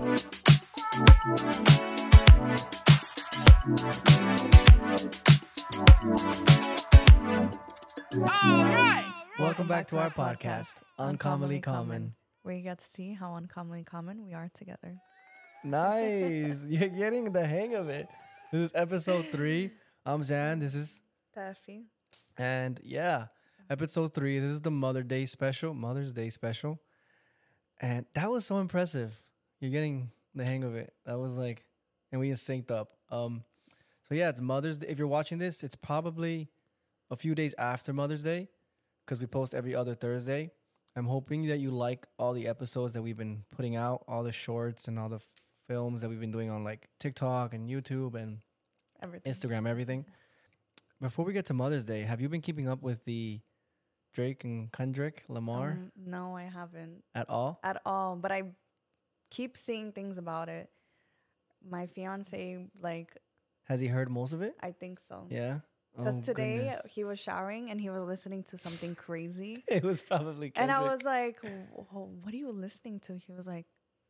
Welcome back to our podcast, Uncommonly Common. Where you get to see how uncommonly common we are together. Nice. You're getting the hang of it. This is episode 3. I'm Zan. This is... Taffy. And yeah, episode 3. This is the Mother's Day special. And that was so impressive. You're getting the hang of it. That was like... And we just synced up. So yeah, it's Mother's Day. If you're watching this, it's probably a few days after Mother's Day, because we post every other Thursday. I'm hoping that you like all the episodes that we've been putting out, all the shorts and all the films that we've been doing on like TikTok and YouTube and Instagram, everything. Before we get to Mother's Day, have you been keeping up with the Drake and Kendrick Lamar? No, I haven't. At all? At all. But I keep seeing things about it. My fiance, like... Has he heard most of it? I think so. Yeah? Because today he was showering and he was listening to something crazy. It was probably Kendrick. And I was like, what are you listening to? He was like,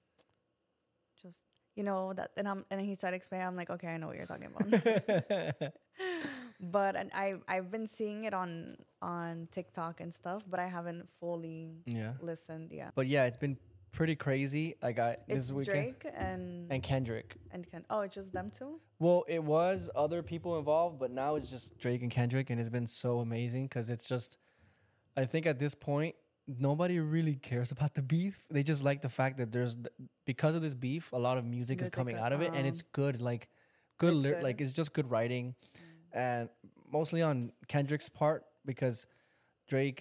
just, you know, that. And he started explaining. I'm like, okay, I know what you're talking about. But and I've been seeing it on TikTok and stuff, but I haven't fully listened. Yeah. But yeah, it's been pretty crazy. Like this weekend. Drake and Kendrick. It's just them two? Well, it was other people involved, but now it's just Drake and Kendrick, and it's been so amazing because it's just, I think at this point, nobody really cares about the beef. They just like the fact that because of this beef, a lot of music is coming out of it, and it's good, like like it's just good writing, and mostly on Kendrick's part because Drake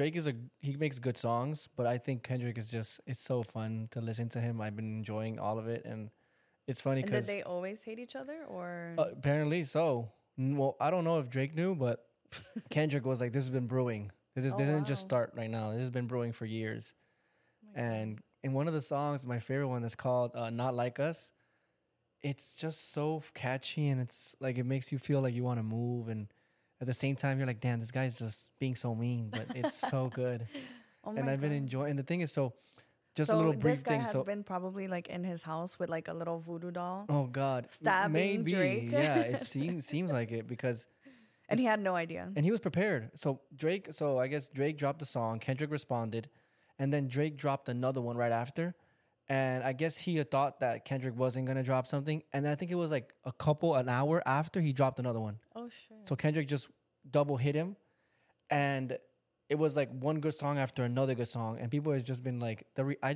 he makes good songs, but I think Kendrick is it's so fun to listen to him. I've been enjoying all of it, and it's funny because... did they always hate each other, or...? Apparently so. Well, I don't know if Drake knew, but Kendrick was like, this has been brewing. This didn't just start right now. This has been brewing for years. And in one of the songs, my favorite one that's called Not Like Us, it's just so catchy, and it's like it makes you feel like you want to move, and at the same time, you're like, damn, this guy's just being so mean, but it's so good. And I've been enjoying... The thing is, just a little brief thing. This guy has been probably like in his house with like a little voodoo doll. Oh God, stabbing Drake. Yeah, it seems like it because. And he had no idea. And he was prepared. So I guess Drake dropped the song. Kendrick responded, and then Drake dropped another one right after. And I guess he had thought that Kendrick wasn't gonna drop something, and I think it was like an hour after he dropped another one. Oh shit! So Kendrick just double hit him, and it was like one good song after another good song, and people have just been like,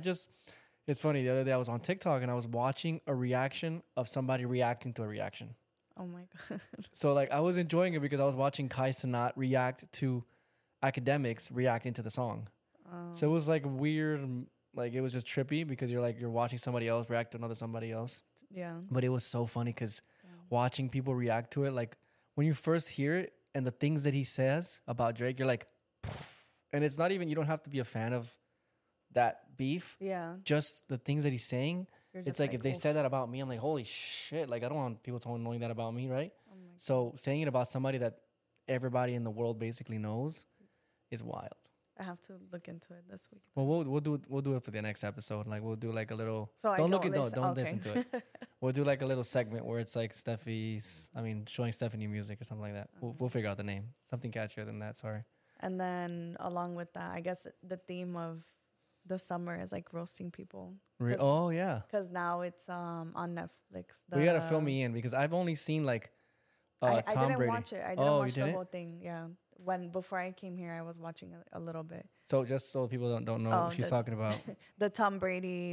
it's funny. The other day I was on TikTok and I was watching a reaction of somebody reacting to a reaction. Oh my God. So like I was enjoying it because I was watching Kai Cenat react to Academics reacting to the song. Oh. So it was like weird, like it was just trippy because you're watching somebody else react to somebody else. Yeah. But it was so funny because watching people react to it, like when you first hear it and the things that he says about Drake, you're like, and it's not even, you don't have to be a fan of that beef. Yeah. Just the things that he's saying. It's like if they said that about me, I'm like, holy shit. Like, I don't want people knowing that about me, right? Oh so saying it about somebody that everybody in the world basically knows is wild. I have to look into it this week. Well, we'll do it for the next episode. Like, we'll do like a little... So don't listen to it. We'll do like a little segment where it's like showing Stephanie music or something like that. We'll figure out the name. Something catchier than that, sorry. And then along with that, I guess the theme of the summer is like roasting people. Oh yeah. Because now it's on Netflix. We gotta fill me in because I've only seen like Tom Brady. I didn't watch it. I didn't watch the whole thing. Yeah. Before I came here, I was watching a little bit. So just so people don't know what she's talking about. The Tom Brady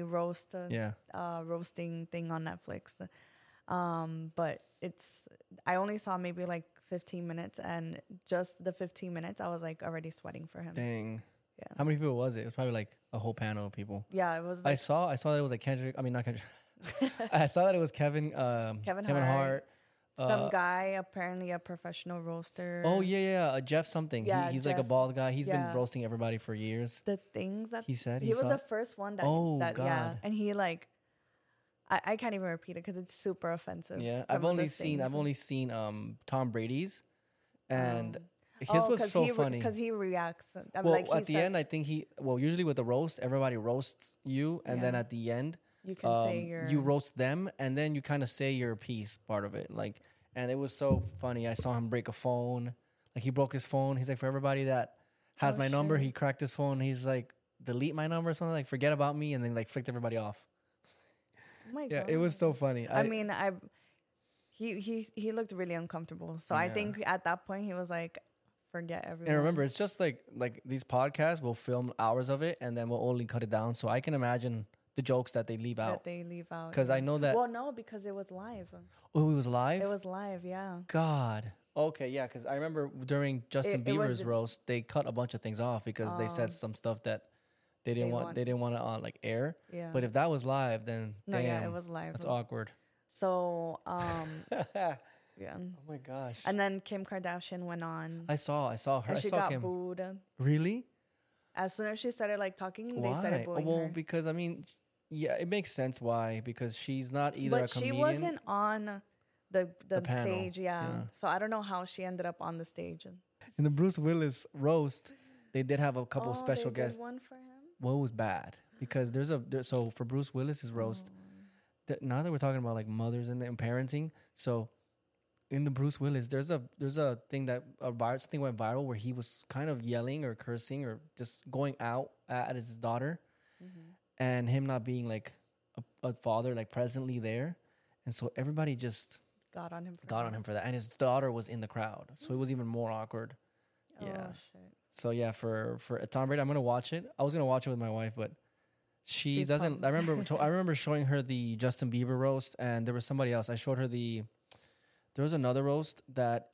roasting thing on Netflix. But I only saw maybe like 15 minutes, and just the 15 minutes I was like already sweating for him. Dang. Yeah. How many people was it? It was probably like a whole panel of people. Yeah, it was. I saw that it was like Kendrick. I mean, not Kendrick. I saw that it was Kevin Hart. Some guy, apparently a professional roaster. Oh yeah, Jeff something. Yeah, he's Jeff. Like a bald guy. He's been roasting everybody for years. The things that he said. He was the first one that. Oh God. Yeah, and he like. I can't even repeat it because it's super offensive. Yeah, I've only seen Tom Brady's, and his was so funny because he reacts. Well, at the end, I think usually with the roast, everybody roasts you, and then at the end, You can say your you roast them, and then you kind of say your piece part of it. Like, and it was so funny. I saw him break a phone. Like, he broke his phone. He's like, for everybody that has Oh, my number, shit. he cracked his phone. He's like, delete my number or something, like, forget about me, and then like flicked everybody off. Oh my Yeah, god. it was so funny. I mean, he looked really uncomfortable. So I Yeah. think at that point he was like, forget everyone. And remember, it's just like these podcasts. We'll film hours of it, and then we'll only cut it down. So I can imagine the jokes that they leave that out. they leave out. Because I know that. Well, no, because it was live. Oh, it was live. It was live, yeah. God. Okay, yeah. Because I remember during Justin It was Bieber's the- roast, they cut a bunch of things off because they said some stuff that they didn't want. They didn't want to like air. Yeah. But if that was live, then No, damn, yeah, it was live. that's awkward. So, Oh yeah. my gosh. And then Kim Kardashian went on. I saw her. And I she saw got Kim. booed. Really? As soon as she started like talking, Why? they started booing Well, her. because I mean, yeah, it makes sense why. Because she's not either But a she comedian. wasn't on the panel. stage, yeah. Yeah. So I don't know how she ended up on the stage. In the Bruce Willis roast, they did have a couple Oh, of special they did guests. one for him. What was bad? Because so for Bruce Willis's roast, Oh. now that we're talking about like mothers and parenting, so in the Bruce Willis, there's a thing that something went viral where he was kind of yelling or cursing or just going out at his daughter, and him not being like a father like presently there, and so everybody just Got on him. for that, and his daughter was in the crowd, so it was even more awkward. Oh, Yeah. shit. So yeah, for Tom Brady, I'm gonna watch it. I was gonna watch it with my wife, but she She's doesn't. probably- I remember showing her the Justin Bieber roast, and there was somebody else. I showed her there was another roast that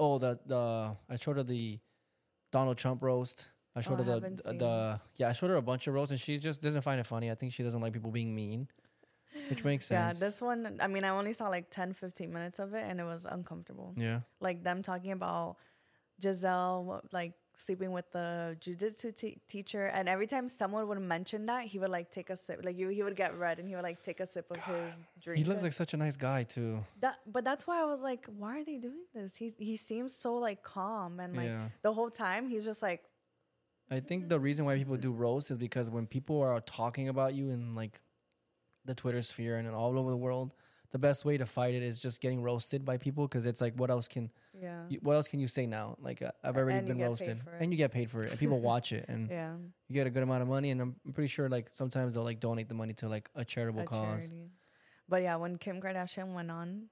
I showed her the Donald Trump roast. I showed I her haven't seen I showed her a bunch of roasts, and she just doesn't find it funny. I think she doesn't like people being mean, which makes sense. Yeah, this one, I mean, I only saw like 10, 15 minutes of it and it was uncomfortable. Yeah. Like them talking about Giselle, like sleeping with the jujitsu teacher. And every time someone would mention that, he would like take a sip. Like he would get red and he would like take a sip of his drink. He looks like such a nice guy too. But that's why I was like, why are they doing this? He seems so like calm and like Yeah. the whole time he's just like, I think the reason why people do roast is because when people are talking about you in like the Twitter sphere and all over the world, the best way to fight it is just getting roasted by people, because it's like, what else can you say now? Like I've already And you been get paid roasted, for it. and you get paid for it, and people watch it, and yeah, you get a good amount of money. And I'm pretty sure like sometimes they'll like donate the money to like a charitable a cause. charity. But yeah, when Kim Kardashian went on,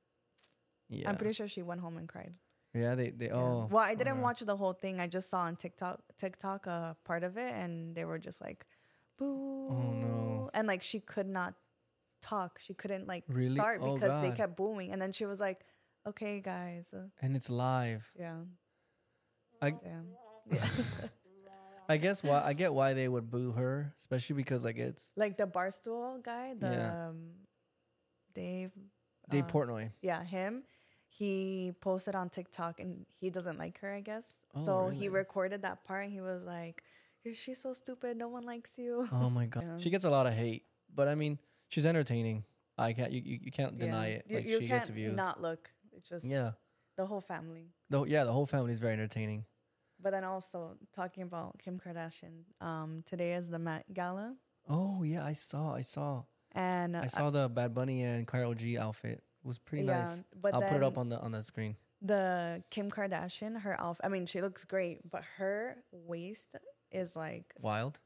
Yeah, I'm pretty sure she went home and cried. yeah. They Yeah. oh Well, I didn't okay. watch the whole thing. I just saw on TikTok part of it, and they were just like, "Boo!" Oh, no. And like she could not talk. She couldn't like Really? start Oh, because they God. kept booing. And then she was like, "Okay, guys, and it's live. yeah, I damn, yeah." I guess why I get why they would boo her, especially because like it's Like the Barstool guy, the Yeah. Dave Dave Portnoy. Yeah, him. He posted on TikTok and he doesn't like her, I guess. Oh, So he really? recorded that part and he was like, "She's so stupid. No one likes you." Oh my god, Yeah. she gets a lot of hate, but I mean, she's entertaining. I can't you can't deny it. You, Like you she can't gets views. not look. It's just Yeah, the whole family. the whole family is very entertaining. But then also talking about Kim Kardashian, today is the Met Gala, Oh yeah, I saw and I saw the Bad Bunny and Karol G outfit. It was pretty yeah, nice. but I'll put it then up on the screen. the Kim Kardashian, her outfit. I mean, she looks great, but her waist is like Wild.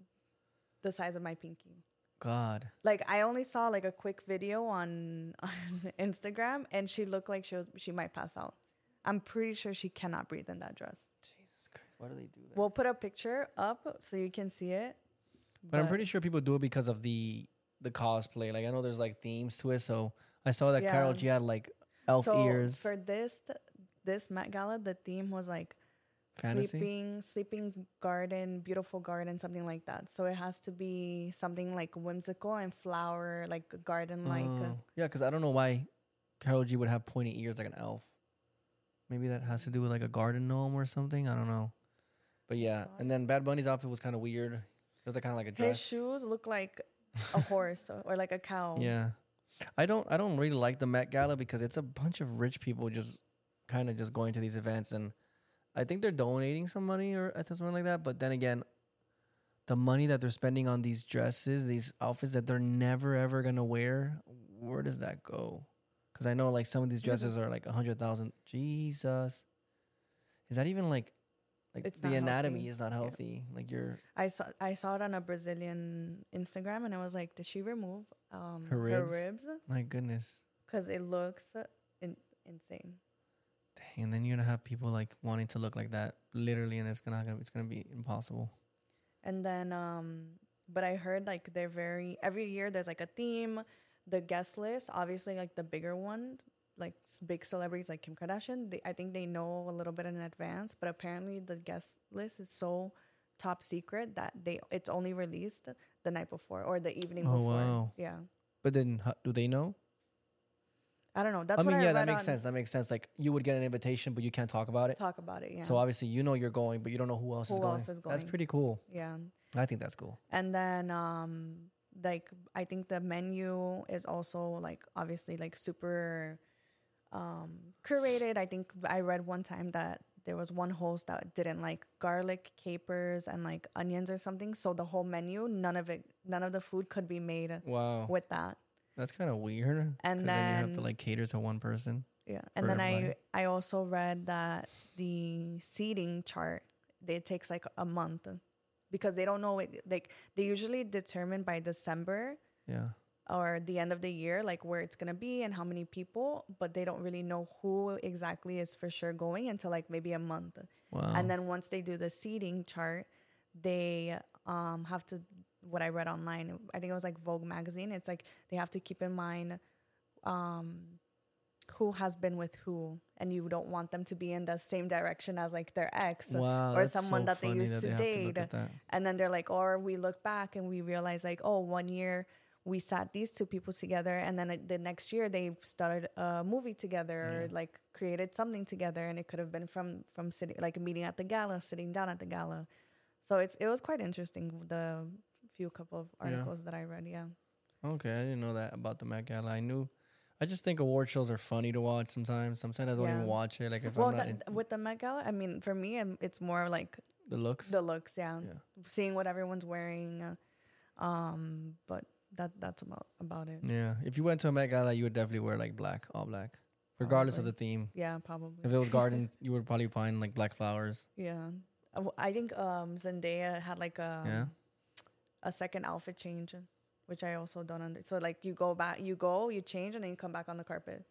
the size of my pinky. God. Like I only saw like a quick video on Instagram, and she looked like she might pass out. I'm pretty sure she cannot breathe in that dress. Jesus Christ. Why do they do that? We'll put a picture up so you can see it. But I'm pretty sure people do it because of the cosplay. Like I know there's like themes to it. So I saw that Yeah. Karol G had like elf so ears. for this Met Gala, the theme was like Fantasy? sleeping garden, beautiful garden, something like that. So it has to be something like whimsical and flower, like a garden, like Yeah, because I don't know why Karol G would have pointy ears like an elf. Maybe that has to do with like a garden gnome or something. I don't know. But yeah, and then Bad Bunny's outfit was kind of weird. It was like kind of like a dress. his shoes look like a horse or like a cow. Yeah, I don't really like the Met Gala because it's a bunch of rich people just kind of just going to these events, and I think they're donating some money or something like that. But then again, the money that they're spending on these dresses, these outfits that they're never ever gonna wear, where does that go? Because I know like some of these dresses are like 100,000. Jesus, is that even like It's the not anatomy healthy. is not Yeah. healthy? Like you're I saw it on a Brazilian Instagram, and I was like, did she remove her her ribs. ribs? My goodness, Because it looks insane. dang! And then you're gonna have people like wanting to look like that, literally, and it's gonna be impossible. And then, but I heard like they're very every year there's like a theme. The guest list, obviously, like the bigger ones, like big celebrities like Kim Kardashian. I think they know a little bit in advance, but apparently the guest list is so top secret that it's only released the night before or the evening Oh, before. wow. Yeah, But then, do they know? I don't know. That's I what mean, I yeah, read that makes on sense. That makes sense. Like you would get an invitation, but you can't talk about it. Talk About It. Yeah. So obviously, you know you're going, but you don't know who else is Who going. else is That's going. pretty cool. Yeah. I think that's cool. And then like I think the menu is also like obviously like super curated. I think I read one time that there was one host that didn't like garlic, capers, and like onions or something. So the whole menu, none of the food could be made Wow, with that. that's kind of weird. And 'Cause then you have to then like cater to one person. yeah, for and then everybody. I also read that the seating chart it takes like a month because they don't know it. Like they usually determine by December Yeah. or the end of the year, like where it's gonna be and how many people, but they don't really know who exactly is for sure going until like maybe a month. Wow. And then once they do the seating chart, they have to. What I read online, I think it was like Vogue magazine. It's like they have to keep in mind who has been with who, and you don't want them to be in the same direction as like their ex Wow, or that's someone so that they funny used that to they have to date. look at that. And then they're like, or we look back and we realize like, oh, 1 year we sat these two people together, and then the next year they started a movie together or like created something together, and it could have been from sitting like a meeting at the gala, sitting down at the gala. So it was quite interesting, the few couple of articles that I read. Yeah. Okay, I didn't know that about the Met Gala. I just think award shows are funny to watch sometimes. Sometimes I don't Yeah. even watch it. Like if Well, I'm not in with the Met Gala, I mean, for me, it's more like the looks. the looks, yeah. Yeah. Seeing what everyone's wearing, but that's about it. Yeah. If you went to a Met Gala, you would definitely wear like black, all black, regardless of the theme. Yeah, probably. If it was garden, you would probably find like black flowers. Yeah, I think Zendaya had like Yeah. a second outfit change, which I also don't understand. So like you you change, and then you come back on the carpet.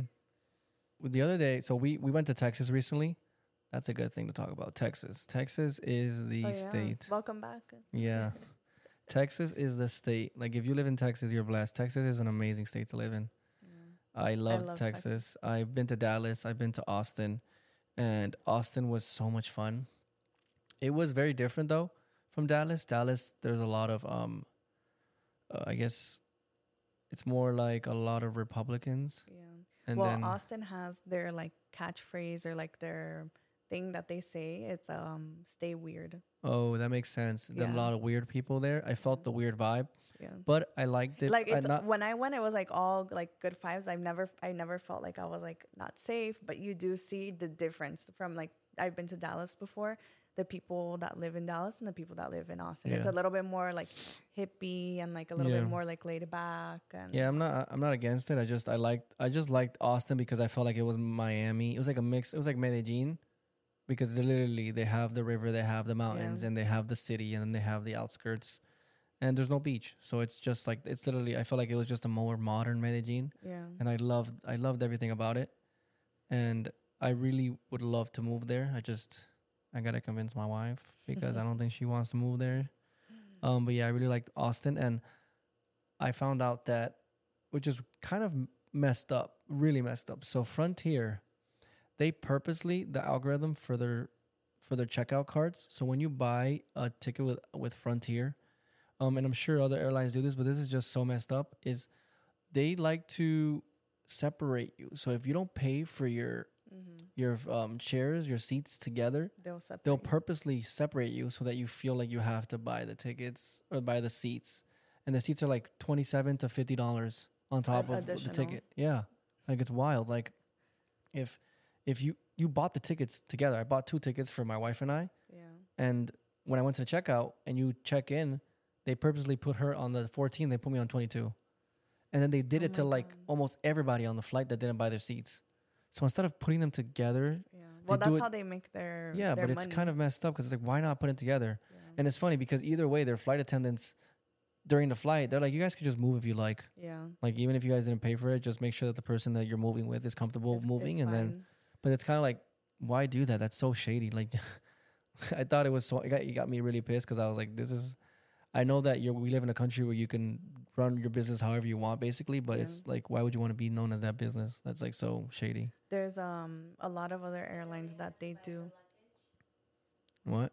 The other day, so we went to Texas recently. That's a good thing to talk about. Texas. Texas is the Oh, yeah. state. Welcome back. Yeah. Texas is the state. Like if you live in Texas, you're blessed. Texas is an amazing state to live in. I loved love Texas. I've been to Dallas. I've been to Austin. And Austin was so much fun. It was very different though from Dallas. Dallas, there's a lot of I guess it's more like a lot of Republicans. Yeah. And well, then Austin has their like catchphrase or like their thing that they say. It's stay weird. oh, that makes sense. There's a Yeah. lot of weird people there. I felt the weird vibe, Yeah. but I liked it. Like it's not, when I went, it was like all like good vibes. I never felt like I was like not safe, but you do see the difference from like I've been to Dallas before. The people that live in Dallas and the people that live in Austin. It's Yeah. a little bit more like hippie and like a little Yeah. bit more like laid back and Yeah, I'm not against it. I just liked Austin because I felt like it was Miami. It was like a mix. It was like Medellin because they have the river, they have the mountains, Yeah. and they have the city, and then they have the outskirts, and there's no beach. So it's just like it's literally. I felt like it was just a more modern Medellin, yeah. and I loved everything about it, and I really would love to move there. I gotta convince my wife because I don't think she wants to move there. But yeah, I really liked Austin, and I found out that, which is kind of messed up, really messed up. So Frontier, they purposely the algorithm for their checkout cards. So when you buy a ticket with Frontier, and I'm sure other airlines do this, but this is just so messed up. Is they like to separate you. So if you don't pay for your chairs, your seats together, they'll purposely separate you so that you feel like you have to buy the tickets or buy the seats, and the seats are like $27 to $50 on top of the Additional. ticket. Yeah, like it's wild. Like if you bought the tickets together, I bought 2 tickets for my wife and I, Yeah. and when I went to the checkout and you check in, they purposely put her on the 14. They put me on 22. And then they did it to like almost everybody on the flight that didn't buy their seats. So instead of putting them together, well, that's how they make their but it's money. kind of messed up because it's like, why not put it together? Yeah. And it's funny because either way, their flight attendants during the flight, they're like, you guys could just move if you like. Yeah. Like even if you guys didn't pay for it, just make sure that the person that you're moving with is comfortable moving, and then. But it's kind of like, why do that? That's so shady. Like, I thought it was so. It got me really pissed because I was like, this is. I know that we live in a country where you can run your business however you want, basically. But it's like, why would you want to be known as that business? That's like so shady. There's a lot of other airlines that they do. What?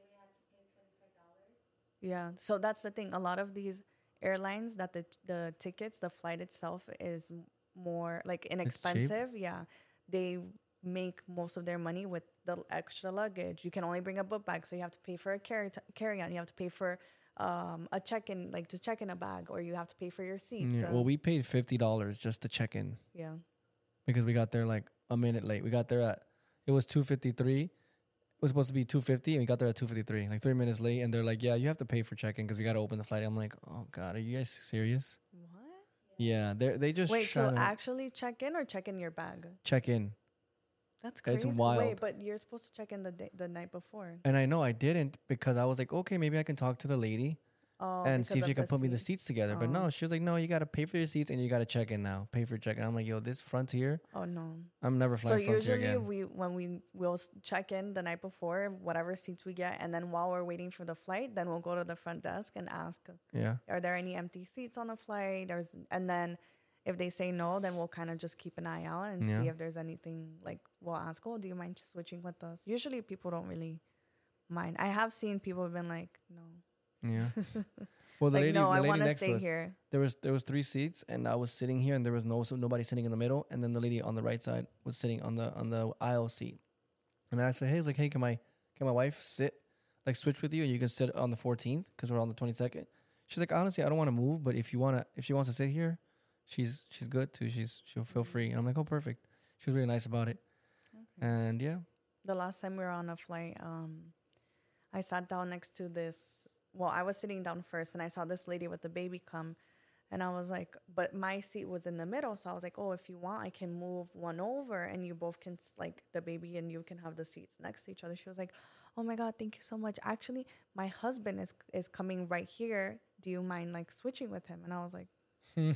Yeah, so that's the thing. A lot of these airlines that the tickets, the flight itself is more like inexpensive. Yeah, they make most of their money with the extra luggage. You can only bring a book bag, so you have to pay for a carry-on. You have to pay for a check-in, like to check in a bag, or you have to pay for your seats. Yeah, well, we paid $50 just to check in. Yeah. Because we got there like a minute late. We got there it was 2:53. It was supposed to be 2:50, and we got there at 2:53, like 3 minutes late. And they're like, yeah, you have to pay for check-in because we got to open the flight. I'm like, oh, God, are you guys serious? What? Yeah, they just wait, so actually check in or check in your bag? Check in. That's crazy. It's wild. Wait, but you're supposed to check in the night before. And I know I didn't because I was like, okay, maybe I can talk to the lady and see if she can put me the seats together. But no, she was like, no, you got to pay for your seats and you got to check in now. Pay for check-in. I'm like, yo, this Frontier. Oh, no. I'm never flying Frontier again. So usually when we'll check in the night before, whatever seats we get, and then while we're waiting for the flight, then we'll go to the front desk and ask, are there any empty seats on the flight? And then if they say no, then we'll kind of just keep an eye out and see if there's anything. Like, we'll ask, oh, do you mind switching with us? Usually people don't really mind. I have seen people have been like, no. Yeah. Well, the like, lady, no, the I lady want to next stay to us, here. There was 3 seats, and I was sitting here, and there was nobody sitting in the middle, and then the lady on the right side was sitting on the aisle seat. And I said, hey, like, hey, can my wife sit, like, switch with you, and you can sit on the 14th because we're on the 22nd. She's like, honestly, I don't want to move, but if she wants to sit here, she's good too. She'll feel free. And I'm like, oh, perfect. She was really nice about it. Okay. And yeah. The last time we were on a flight, I sat down next to this. Well, I was sitting down first, and I saw this lady with the baby come. And I was like, but my seat was in the middle. So I was like, oh, if you want, I can move one over, and you both can, like, the baby and you can have the seats next to each other. She was like, oh, my God, thank you so much. Actually, my husband is coming right here. Do you mind, like, switching with him? And I was like, yeah,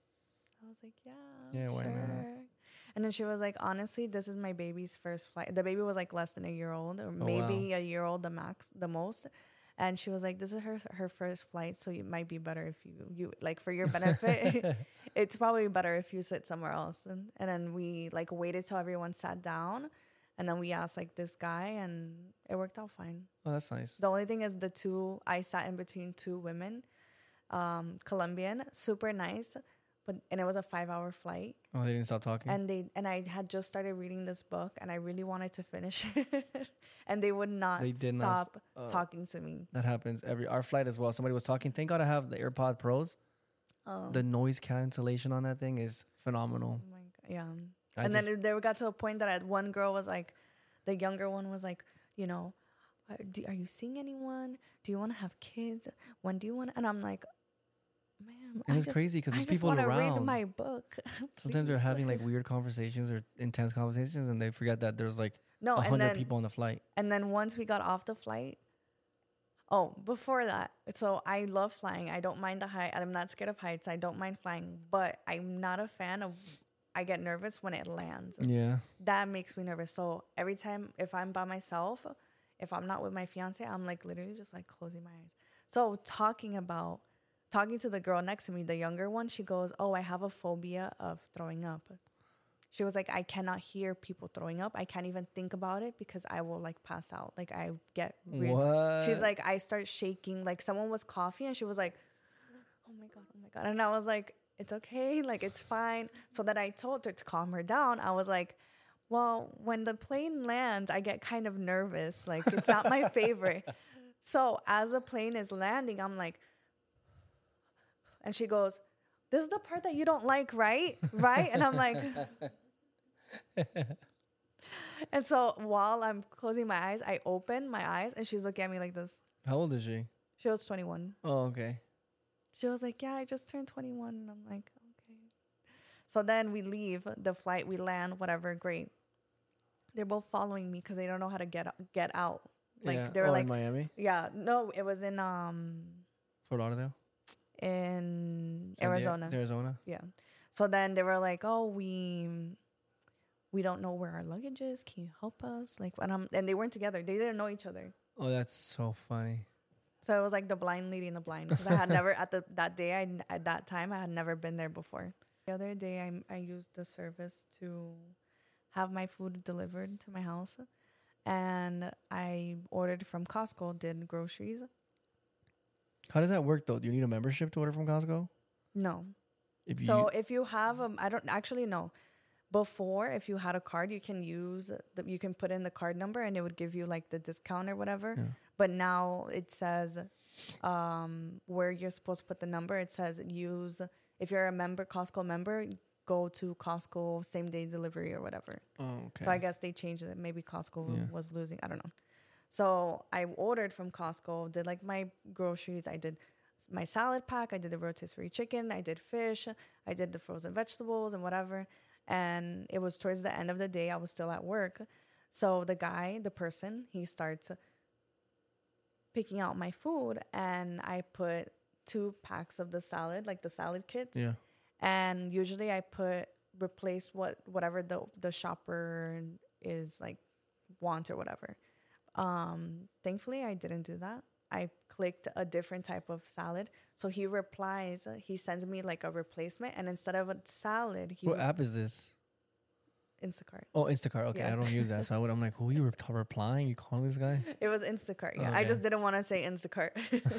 why sure. not? And then she was like, honestly, this is my baby's first flight. The baby was, like, less than a year old, or maybe a year old, the most. And she was like, this is her first flight, so it might be better if you like, for your benefit, it's probably better if you sit somewhere else. And then we, like, waited till everyone sat down, and then we asked, like, this guy, and it worked out fine. Oh, that's nice. The only thing is I sat in between 2 women, Colombian, super nice, and it was a 5-hour flight. Oh, they didn't stop talking? And I had just started reading this book, and I really wanted to finish it. And they would not stop talking to me. That happens our flight as well. Somebody was talking. Thank God I have the AirPod Pros. The noise cancellation on that thing is phenomenal. Oh my God. Yeah. Then they got to a point that one girl was like, the younger one was like, you know, are you seeing anyone? Do you want to have kids? When do you want to? And I'm like, ma'am, and it's crazy because there's people around. I just want to read my book. Sometimes they're having, like, weird conversations or intense conversations, and they forget that there's, like, 100 people on the flight. And then once we got off the flight, before that, so I love flying. I don't mind the height. I'm not scared of heights. I don't mind flying, but I'm not a fan of. I get nervous when it lands. Yeah, that makes me nervous. So every time, if I'm by myself, if I'm not with my fiance, I'm, like, literally just, like, closing my eyes. So talking to the girl next to me, the younger one, she goes, oh, I have a phobia of throwing up. She was like, I cannot hear people throwing up. I can't even think about it because I will, like, pass out. Like, I get really. What? She's like, I start shaking. Like, someone was coughing, and she was like, oh my God. And I was like, it's okay. Like, it's fine. So then I told her to calm her down. I was like, well, when the plane lands, I get kind of nervous. Like, it's not my favorite. So as the plane is landing, I'm like, and she goes, this is the part that you don't like, right? Right? And I'm like, And so while I'm closing my eyes, I open my eyes and she's looking at me like this. How old is she? She was 21. Oh, okay. She was like, yeah, I just turned 21. And I'm like, okay. So then we leave the flight, we land, whatever, great. They're both following me because they don't know how to get out. Like yeah. they were like in Miami, yeah, no, it was in Fort Lauderdale, in San Arizona. Arizona. Yeah. So then they were like, "Oh, we don't know where our luggage is. Can you help us?" Like, and they weren't together. They didn't know each other. Oh, that's so funny. So it was like the blind leading the blind because I had never at that time I had never been there before. The other day I used the service to have my food delivered to my house, and I ordered from Costco. Did groceries? How does that work though? Do you need a membership to order from Costco? No. If you So if you have I don't actually know. Before, if you had a card, you can you can put in the card number and it would give you like the discount or whatever. Yeah. But now it says where you're supposed to put the number. It says if you're a member, Costco member, go to Costco same day delivery or whatever. Oh, okay. So I guess they changed it. Maybe Costco was losing. I don't know. So I ordered from Costco, did like my groceries. I did my salad pack. I did the rotisserie chicken. I did fish. I did the frozen vegetables and whatever. And it was towards the end of the day. I was still at work. So the person, he starts picking out my food. And I put 2 packs of the salad, like the salad kits. Yeah. And usually I replace whatever the shopper is like want or whatever. Thankfully, I didn't do that. I clicked a different type of salad. So he replies, he sends me like a replacement. And instead of a salad, What app is this? Instacart. Oh, Instacart. Okay, Yeah. I don't use that. So I'm like, who are you replying? You calling this guy? It was Instacart. Yeah. Okay. I just didn't want to say Instacart.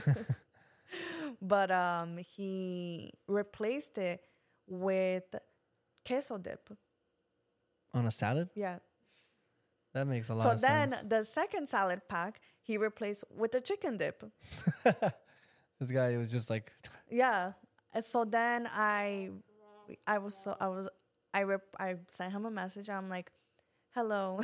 But he replaced it with queso dip. On a salad? Yeah. That makes a lot So of then sense. the second salad pack, he replaced with the chicken dip. This guy was just like, Yeah. And so then I sent him a message. I'm like, "Hello."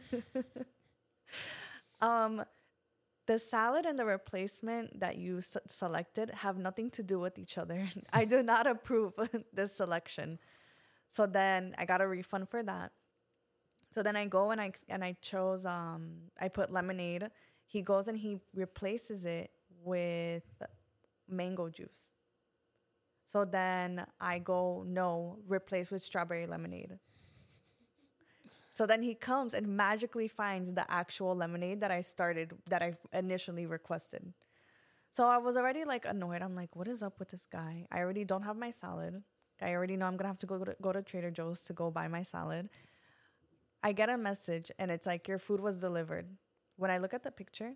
The salad and the replacement that you selected have nothing to do with each other. I do not approve this selection. So then I got a refund for that. So then I go and I chose I put lemonade. He goes and he replaces it with mango juice. So then I go, no, replace with strawberry lemonade. So then he comes and magically finds the actual lemonade that I initially requested. So I was already like annoyed. I'm like, what is up with this guy? I already don't have my salad. I already know I'm going to have to go to Trader Joe's to go buy my salad. I get a message and it's like, your food was delivered. When I look at the picture,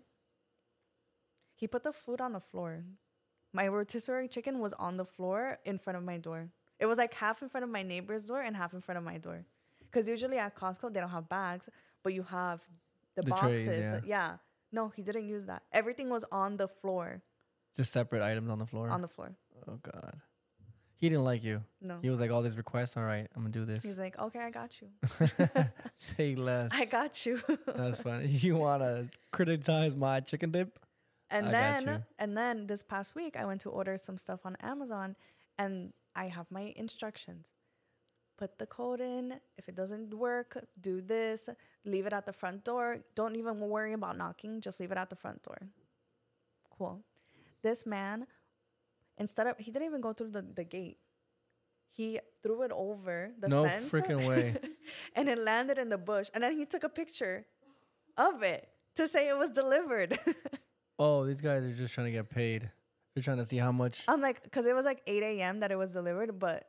he put the food on the floor. My rotisserie chicken was on the floor in front of my door. It was like half in front of my neighbor's door and half in front of my door. Because usually at Costco, they don't have bags, but you have the boxes. Trays, yeah. No, he didn't use that. Everything was on the floor. just separate items on the floor. On the floor. Oh, God. He didn't like you. No. He was like, all these requests. All right, I'm going to do this. He's like, okay, I got you. Say less. I got you. That's funny. You want to criticize my chicken dip? I got you. And then this past week, I went to order some stuff on Amazon, and I have my instructions. Put the code in. If it doesn't work, do this. Leave it at the front door. Don't even worry about knocking. Just leave it at the front door. Cool. This man, he didn't even go through the gate. He threw it over the fence. No freaking way. And it landed in the bush. And then he took a picture of it to say it was delivered. Oh, these guys are just trying to get paid. They're trying to see how much. I'm like, because it was like 8 a.m. that it was delivered, but...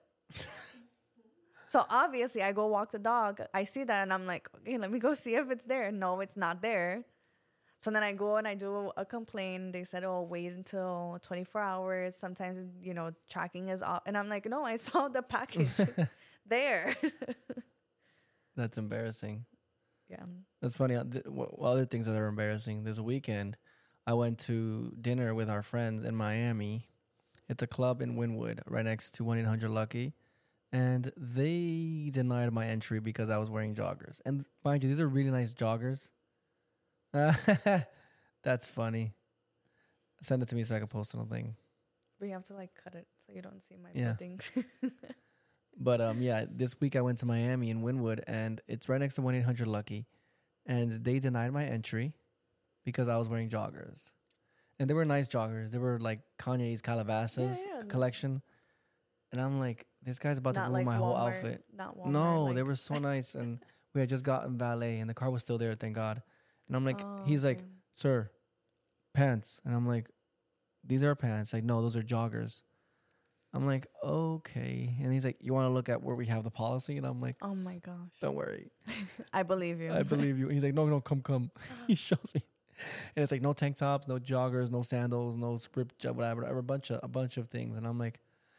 So obviously, I go walk the dog. I see that, and I'm like, okay, let me go see if it's there. No, it's not there. So then I go and I do a complaint. They said, oh, wait until 24 hours. Sometimes, tracking is off. And I'm like, no, I saw the package there. That's embarrassing. Yeah. That's funny. Other things that are embarrassing. This weekend, I went to dinner with our friends in Miami. It's a club in Wynwood, right next to 1-800-LUCKY. and they denied my entry because I was wearing joggers. And mind you, these are really nice joggers. That's funny. Send it to me so I can post it on thing. But you have to like cut it so you don't see my Yeah. things. But yeah, this week I went to Miami in Wynwood, and it's right next to 1-800 Lucky, and they denied my entry because I was wearing joggers, and they were nice joggers. They were like Kanye's Calabasas Yeah, yeah. collection, and I'm like, this guy's about to Not ruin like my whole Walmart, outfit. not Walmart. No, like, they were so nice, and we had just gotten valet, and the car was still there, thank God. And I'm like, Oh, he's like, okay. sir, pants, and I'm like, these are pants. Like, no, those are joggers. I'm like, okay. And he's like, you want to look at where we have the policy? And I'm like, Oh my gosh. don't worry. I believe you. I believe you. He's like, no, come. He shows me. And it's like, no tank tops, no joggers, no sandals, no strip, whatever, a bunch of things. And I'm like,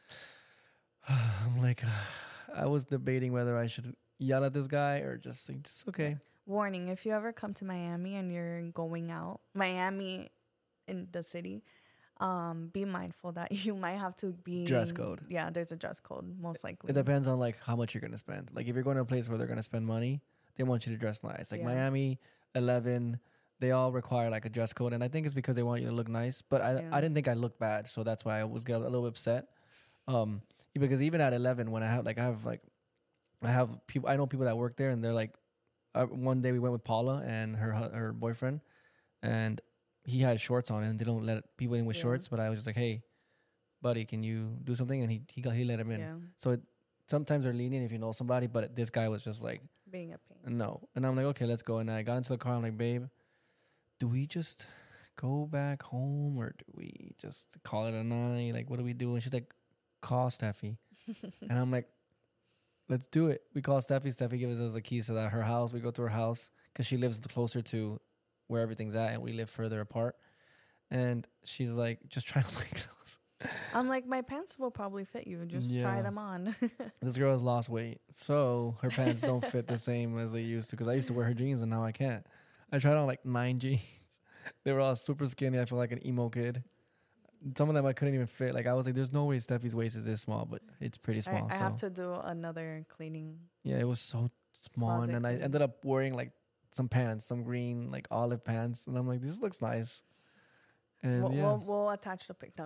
I was debating whether I should yell at this guy or just think, just okay. Warning, if you ever come to Miami and you're going out, Miami in the city, be mindful that you might have to be Dress code. Yeah, there's a dress code, most likely. It depends on like how much you're gonna spend. Like if you're going to a place where they're gonna spend money, they want you to dress nice. Like Yeah. Miami, 11, they all require like a dress code, and I think it's because they want you to look nice. But I didn't think I looked bad, so that's why I was a little upset. Because even at 11, when I have people, I know people that work there, and they're like, one day we went with Paula and her boyfriend, and he had shorts on, and they don't let people in with shorts. But I was just like, hey, buddy, can you do something? And he let him in. Yeah, So sometimes they're lenient if you know somebody, but this guy was just like, being a pain. no. And I'm like, okay, let's go. And I got into the car. I'm like, babe, do we just go back home or do we just call it a night? Like, what do we do? And she's like, call Steffi. And I'm like, let's do it. We call Steffi. Steffi gives us the keys to her house. We go to her house because she lives closer to where everything's at, and we live further apart. And she's like, just try on my clothes. I'm like, my pants will probably fit you. Just try Yeah. them on. This girl has lost weight, so her pants don't fit the same as they used to. Because I used to wear her jeans, and now I can't. I tried on like 9 jeans. They were all super skinny. I feel like an emo kid. Some of them I couldn't even fit. Like I was like, there's no way Steffi's waist is this small, but it's pretty small. I so have to do another cleaning. yeah, it was so small, and Closet then I cleaning. ended up wearing like some pants, some green like olive pants, and I'm like, this looks nice. And We'll attach the pic. No,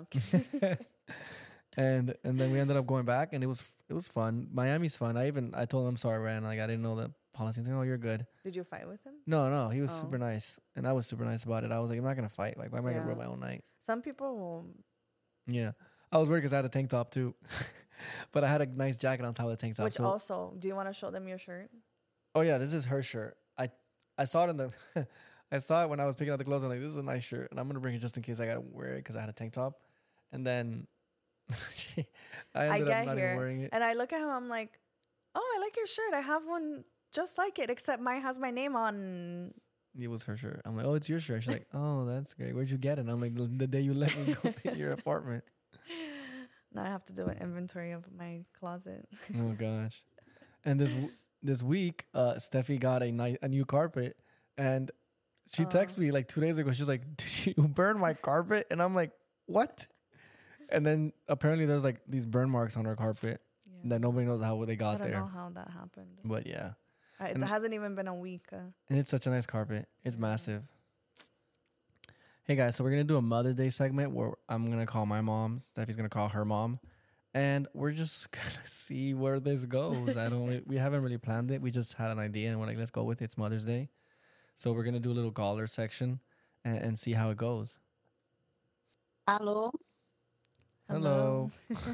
and then we ended up going back, and it was fun. Miami's fun. I told him I'm sorry, Ryan. Like I didn't know the policy. He's like, oh, you're good. Did you fight with him? No, he was Oh. super nice, and I was super nice about it. I was like, I'm not gonna fight. Like, why am I gonna ruin my own night? Some people will. Yeah, I was worried because I had a tank top too, but I had a nice jacket on top of the tank top. Which so, also, do you want to show them your shirt? oh yeah, this is her shirt. I saw it in the, I saw it when I was picking out the clothes. I'm like, this is a nice shirt, and I'm gonna bring it just in case I gotta wear it because I had a tank top, and then I ended up not even wearing it. And I look at him. I'm like, oh, I like your shirt. I have one just like it, except mine has my name on. It was her shirt. I'm like, oh, it's your shirt. She's like, oh, that's great. Where'd you get it? And I'm like, the day you let me go to your apartment. Now I have to do an inventory of my closet. Oh gosh. And this week, Steffi got a new carpet, and she texted me like 2 days ago. She's like, did you burn my carpet? And I'm like, what? And then apparently there's like these burn marks on her carpet that nobody knows how they got there. I don't know how that happened. But yeah. It hasn't even been a week. And it's such a nice carpet. It's massive. Hey guys, so we're gonna do a Mother's Day segment where I'm gonna call my mom. Steffi's gonna call her mom, and we're just gonna see where this goes. We haven't really planned it. We just had an idea, and we're like, let's go with it. It's Mother's Day, so we're gonna do a little caller section and see how it goes. Hello. Hello.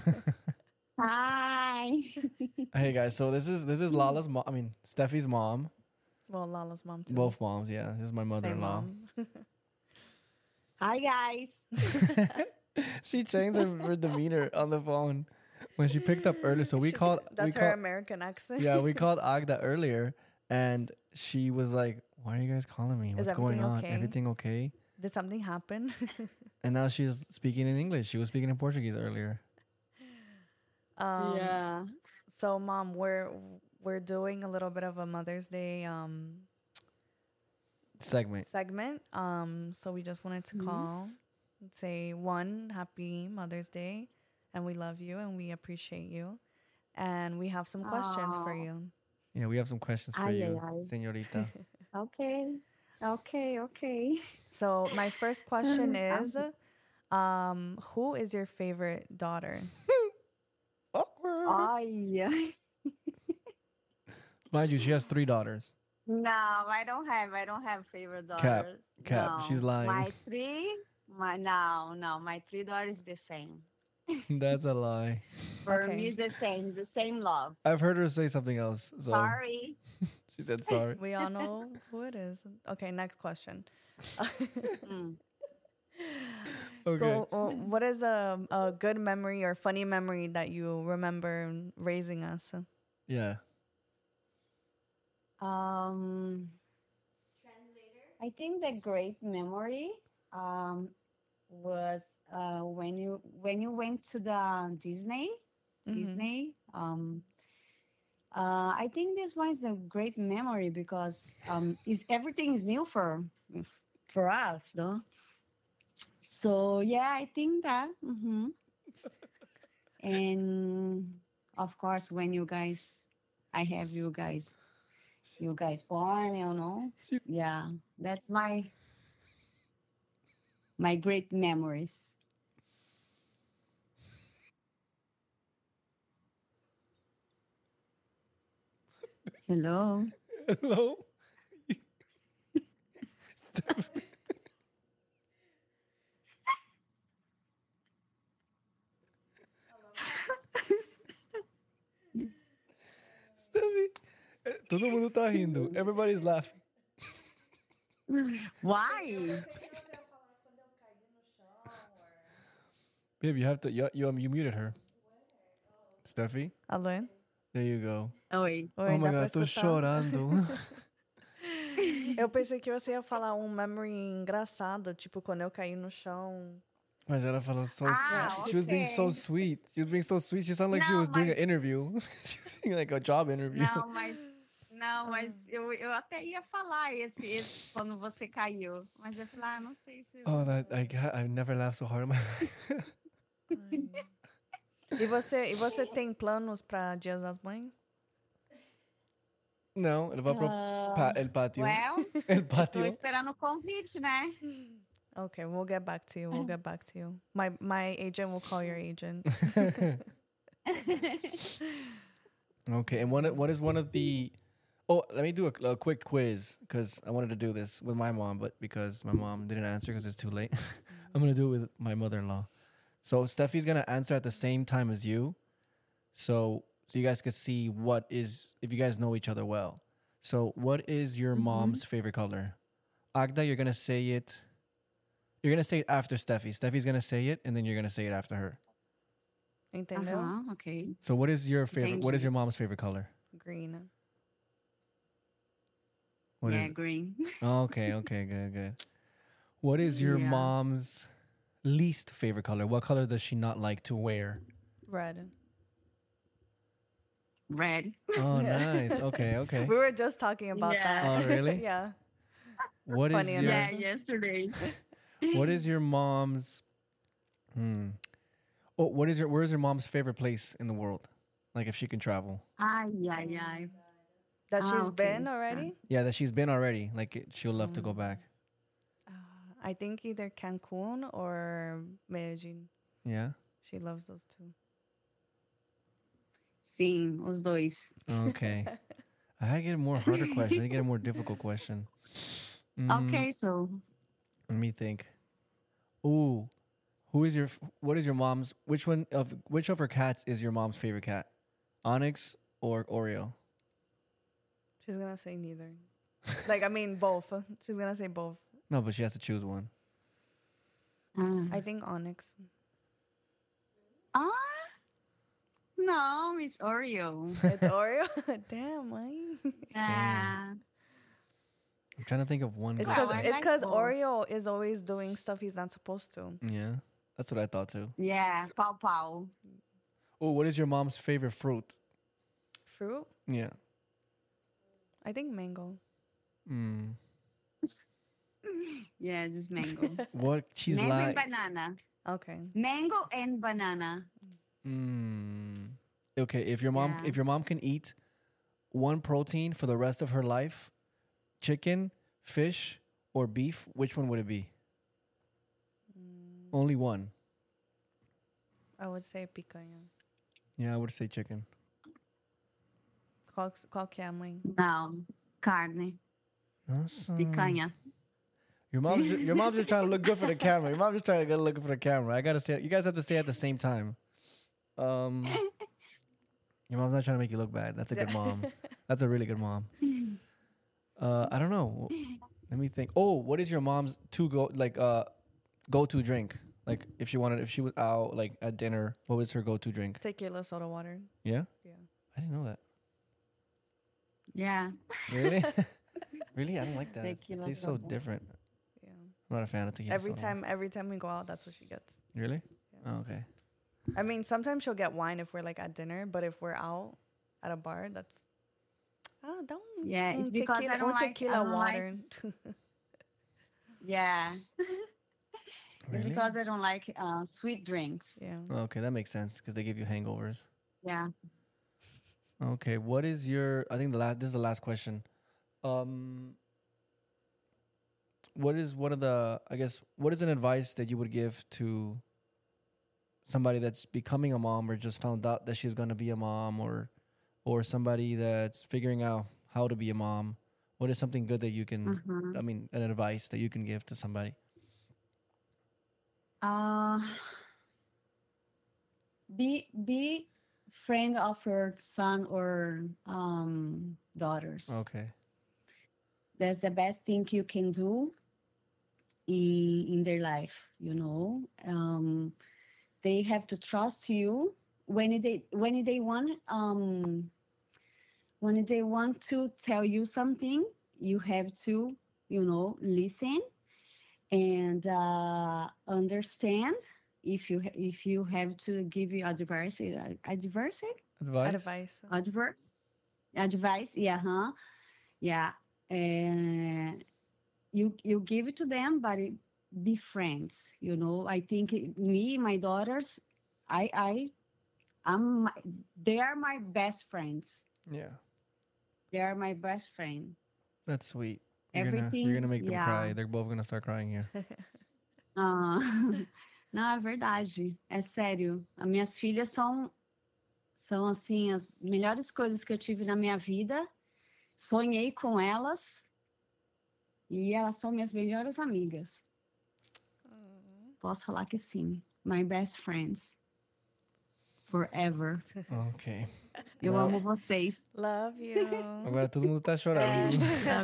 Hi. Hey guys, so this is Lala's mom. I mean Steffi's mom. Well, Lala's mom too. Both moms, yeah. This is my Same mother-in-law. mom. Hi, guys. She changed her demeanor on the phone when she picked up earlier. So we called. That's her American accent. Yeah, we called Agda earlier, and she was like, "Why are you guys calling me? What's going on? okay? Everything okay?" Did something happen? And now she's speaking in English. She was speaking in Portuguese earlier. Yeah. So, Mom, we're doing a little bit of a Mother's Day Segment. So we just wanted to call and say, one, happy Mother's Day, and we love you and we appreciate you. and we have some questions for Oh, you. Yeah, we have some questions for ay, ay, you, ay. señorita. Okay. Okay, okay. So my first question I'm is, who is your favorite daughter? Awkward. ay, ay. Mind you, she has 3 daughters. No, I don't have favorite Cap, daughters. cap. No. She's lying. My three daughters the same. That's a lie. For Okay. me, the same love. I've heard her say something else. So Sorry. she said sorry. We all know who it is. Okay, next question. Mm. Okay. Go, what is a good memory or funny memory that you remember raising us? Yeah. Um, I think the great memory um was when you went to the Disney. Mhm. Disney. I think this was a great memory because is everything is new for us, no? So yeah, I think that. And of course, when I have you guys born, you know. She- Yeah, that's my great memories. Hello. Hello. Steffi. Todo mundo tá rindo. Everybody's laughing. Why? Babe, you have to. You muted her. Steffi. Alô? There you go. Oi. Oi, Oh my dá pra god, tô escutar? chorando. Eu pensei que você ia falar um memory engraçado, tipo quando eu caí no chão. Mas ela falou so Ah, she was being so okay. sweet. She was being so sweet. She sounded like she Não, was doing mas an interview. She was doing like a job interview. Não, mas eu até ia falar esse quando você caiu. Mas eu falei, não sei se Oh, eu. I've never laughed so hard in my life. Ai. E você tem planos para Dias das Mães? Não, ele vai pro el patio. Well, El tô patio. esperando o convite, né? Okay, we'll get back to you. We'll get back to you. My agent will call your agent. Okay, and what is one of the? Oh, let me do a quick quiz because I wanted to do this with my mom, but because my mom didn't answer because it's too late, I'm gonna do it with my mother-in-law. So Steffi's gonna answer at the same time as you, so you guys could see what is if you guys know each other well. So what is your mom's favorite color? Agda, you're gonna say it. You're gonna say it after Steffi. Steffi's gonna say it, and then you're gonna say it after her. Entendeu? Ok. So what is your favorite? What is Entendi. your mom's favorite color? Green. What Yeah, is it? green. Okay, good. What is your Yeah. mom's least favorite color? What color does she not like to wear? Red. Red. Oh, nice. Okay. We were just talking about Yeah. that. Oh, really? Yeah. What is Funny your Yeah, yesterday. What is your mom's Oh, where's your mom's favorite place in the world? Like if she can travel. Ay, ay, ay. That Ah, she's okay. been already? Yeah, that she's been already. Like she'll love to go back. I think either Cancun or Medellin. Yeah. She loves those two. Sim, os dois. Okay. I had to get a more harder question. I had to get a more difficult question. Okay, so Let me think. Ooh, what is your mom's? Which of her cats is your mom's favorite cat? Onyx or Oreo? She's gonna say neither. Like, I mean, both. She's gonna say both. No, but she has to choose one. I think Onyx. ah, no, it's Oreo. It's Oreo? Damn, why? Ah, I'm trying to think of one. It's good Wow, because I cat. it's like because both. Oreo is always doing stuff he's not supposed to. Yeah, that's what I thought too. yeah, pau pau. Oh, what is your mom's favorite fruit? Fruit? Yeah. I think mango. Mm. Yeah, just mango. What she's Mango and like? banana. Okay. Mango and banana. Mm. Okay, Yeah. if your mom can eat one protein for the rest of her life, chicken, fish, or beef, which one would it be? Only one. I would say picanha. Yeah, I would say chicken. Qual que é a mãe? Não, carne, Awesome. picanha. Your mom's just trying to look good for the camera. Your mom's just trying to get look good for the camera. I gotta say, you guys have to say it at the same time. Your mom's not trying to make you look bad. That's a good mom. That's a really good mom. I don't know. Let me think. Oh, what is your mom's go to drink? Like if she was out like at dinner, what was her go to drink? Tequila soda water. Yeah, Yeah. I didn't know that. Yeah. Really, really, I don't like that. It Tequila tastes so soda. different. Yeah. I'm not a fan of tequila. soda. Every time we go out, that's what she gets. Really? Yeah. Oh, okay. I mean, sometimes she'll get wine if we're like at dinner, but if we're out at a bar, that's don't Yeah, it's because tequila, I don't like- I tequila don't like- water. Yeah. It's Really? because I don't like sweet drinks. Yeah. Oh, okay, that makes sense because they give you hangovers. Yeah. Okay, what is your? I think this is the last question. What is one of the? I guess what is an advice that you would give to somebody that's becoming a mom or just found out that she's gonna be a mom or somebody that's figuring out how to be a mom? What is something good that you can? Mhm. I mean, an advice that you can give to somebody. Be friend of your son or daughters. Okay. That's the best thing you can do in their life. You know, they have to trust you when they want to tell you something. You have to, listen and understand. If you have to give you advice, Advice. advice, yeah, yeah, and you give it to them, but be friends. I think my daughters, I'm they are my best friends. Yeah, They are my best friend. that's sweet. Everything, You're gonna make them yeah. cry. They're both gonna start crying here. Ah, não, é verdade. É sério. As minhas filhas são assim, as melhores coisas que eu tive na minha vida. Sonhei com elas e elas são minhas melhores amigas. Posso falar que sim. My best friends. Forever. Okay. Eu amo vocês. Love you. Agora todo mundo tá chorando.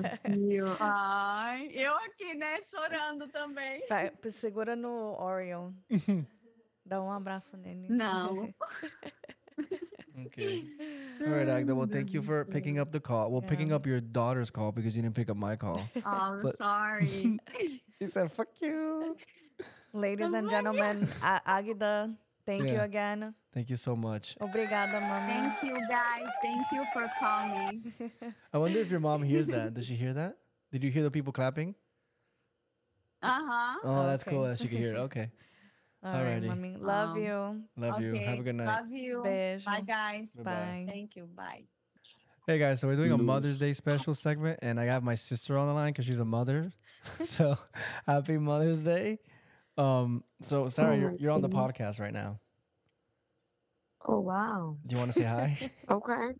Ai, eu aqui, né, chorando também. Vai, segura no Orion. Dá um abraço nele. Não. Okay. All right, Agda. Well, thank you for picking up the call. Well, picking Yeah. up your daughter's call because you didn't pick up my call. Oh, I'm But- sorry. She said, "Fuck you." Ladies and gentlemen, Agda, thank you Yeah. again. Thank you so much. Obrigada, mami. Thank you, guys. Thank you for calling. I wonder if your mom hears that. Does she hear that? Did you hear the people clapping? Uh-huh. Oh, that's Okay. cool. That she could hear it. Okay. All right, Alrighty. mami. Love Um, you. Love you. Have a good night. Love you. Beijo. Bye, guys. Bye-bye. Bye. Thank you. Bye. Hey guys, so we're doing a Mother's Day special segment, and I got my sister on the line because she's a mother. So happy Mother's Day. So Sarah, Oh my you're on the goodness. podcast right now. Oh wow. Do you want to say hi? Okay.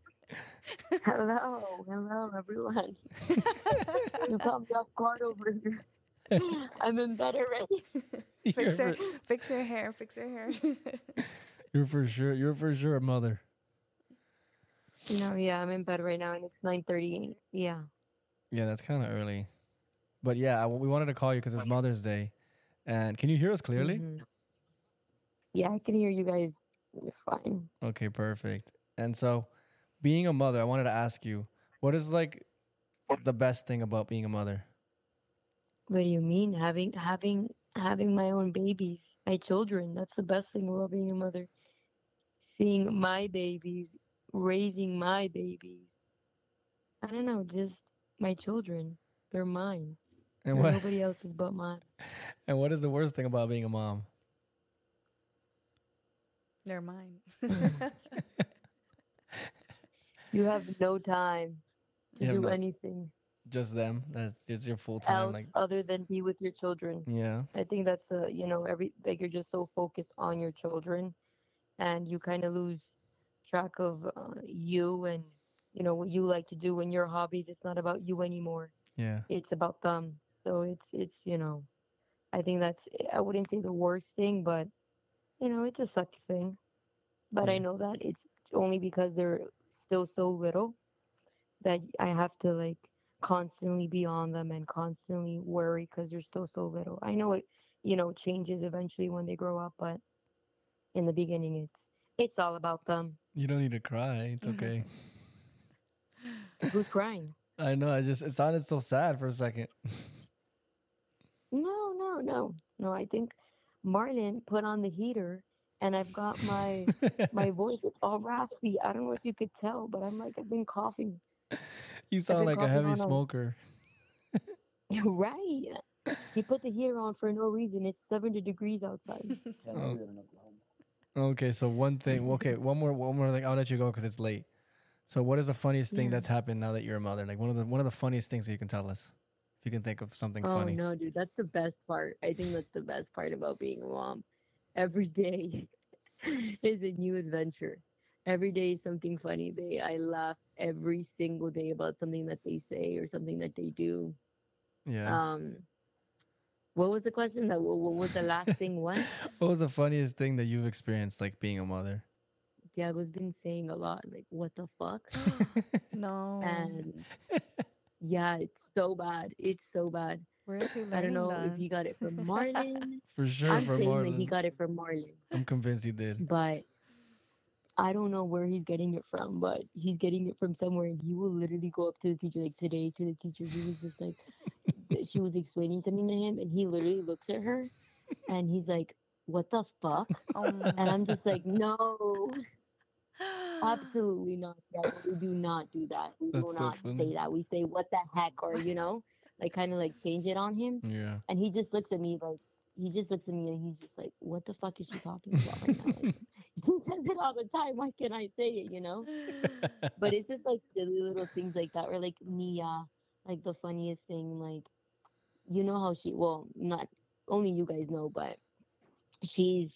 Hello, everyone. You caught me off guard over here. I'm in bed already. you're, Fix your hair. Fix your hair. you're for sure a mother. No, yeah, I'm in bed right now, and it's 9:38. Yeah. Yeah, that's kind of early, but yeah, we wanted to call you because it's Mother's Day, and can you hear us clearly? Mhm. Yeah, I can hear you guys fine. Okay, perfect. And so, being a mother, I wanted to ask you, what is like the best thing about being a mother? What do you mean? Having my own babies, my children. That's the best thing about being a mother. Seeing my babies, raising my babies. I don't know, just my children. They're mine. And They're what nobody else's but mine. and what is the worst thing about being a mom? They're mine. You have no time to You have do no anything just them. That's just your full time. else Like other than be with your children. yeah, I think that's every like you're just so focused on your children, and you kind of lose track of you and what you like to do and your hobbies. It's not about you anymore. yeah, It's about them. So it's I think that's, I wouldn't say the worst thing, but it's a sucky thing. But I yeah, know that it's only because they're still so little that I have to like constantly be on them and constantly worry because they're still so little. I know it, changes eventually when they grow up, but in the beginning, it's all about them. you don't need to cry. It's okay. Who's crying? I know. I just it sounded so sad for a second. No, no, no, no. I think Marlon put on the heater, and I've got my voice. It's all raspy. I don't know if you could tell, but I've been coughing. You I've sound been like a coughing heavy on a smoker. right. He put the heater on for no reason. It's 70 degrees outside. Oh, okay, so one thing. Okay, one more thing. I'll let you go because it's late. So, what is the funniest thing Yeah. that's happened now that you're a mother? Like one of the funniest things that you can tell us, if you can think of something Oh funny. no, dude, that's the best part. I think that's the best part about being a mom. Every day is a new adventure. Every day is something funny. I laugh every single day about something that they say or something that they do. Yeah. Um, what was the question? That what was the last thing? What? What was the funniest thing that you've experienced, like being a mother? Diago's been saying a lot, like what the fuck? No. And yeah, it's so bad. It's so bad. Where is he I don't learning know if that? he got it from Marlon. For sure, I'm for saying that he Marlon. got it from Marlon, I'm convinced he did. but I don't know where he's getting it from, but he's getting it from somewhere. And he will literally go up to the teacher, like today to the teacher. He was just like, she was explaining something to him, and he literally looks at her and he's like, "What the fuck?" And I'm just like, "No, absolutely not. Yeah, we do not do that. We do That's so not funny. say that. We say, what the heck,' or, like kind of like change it on him." Yeah. And he just looks at me like, he just looks at me and he's just like, "What the fuck is she talking about right now?" Like, she says it all the time. Why can't I say it? But it's just like silly little things like that. Or like Mia, like the funniest thing, like, how she, well, not only you guys know, but she's,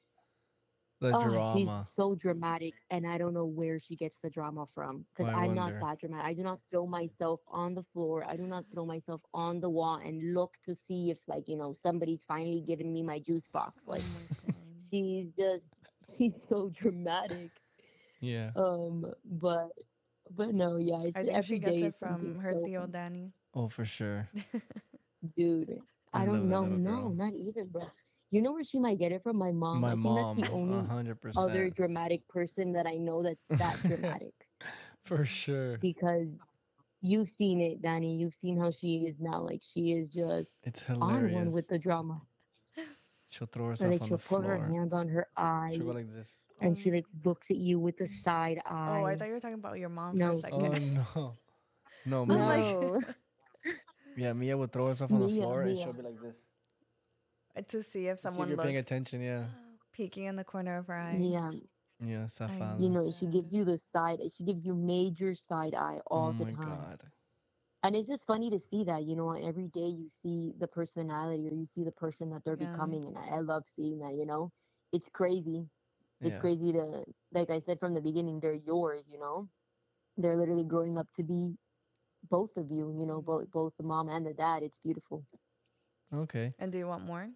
The oh, she's drama. so dramatic, and I don't know where she gets the drama from. Because I I'm not wonder. that dramatic. I do not throw myself on the floor. I do not throw myself on the wall and look to see if, like, somebody's finally giving me my juice box. Oh Like, my god. she's just, she's so dramatic. Yeah. But no, yeah, it's I think she every gets day it is something from her so Theo Danny. Oh, for sure. dude. I I don't love that know. little No, girl. not even, bro. You know where she might get it from? My mom. My I think that's mom, the only hundred other percent. dramatic person that I know that's that dramatic. For sure. Because you've seen it, Danny. You've seen how she is now. Like, she is just It's on one with hilarious. the drama. She'll throw And herself like on the she'll put her floor. hands on her She'll go eyes like this. and she like looks at you with a side Oh, I eye. thought you were talking about your mom for a No, Oh second. no. No, I'm Mia. like no. Yeah, Mia would throw herself on the Mia, floor and she'll Mia. be like this. to see if To see if you're someone paying looks attention, yeah. peeking in the corner of her eye. Yeah. Yeah, I'm safada. She gives you the side, she gives you major side eye Oh all the my time. god. And it's just funny to see that, and every day you see the personality or you see the person that they're Yeah. becoming. And I love seeing that. It's crazy. It's Yeah. crazy to, like I said from the beginning, they're yours. They're literally growing up to be both of you, both the mom and the dad. It's beautiful. Okay. And do you want more?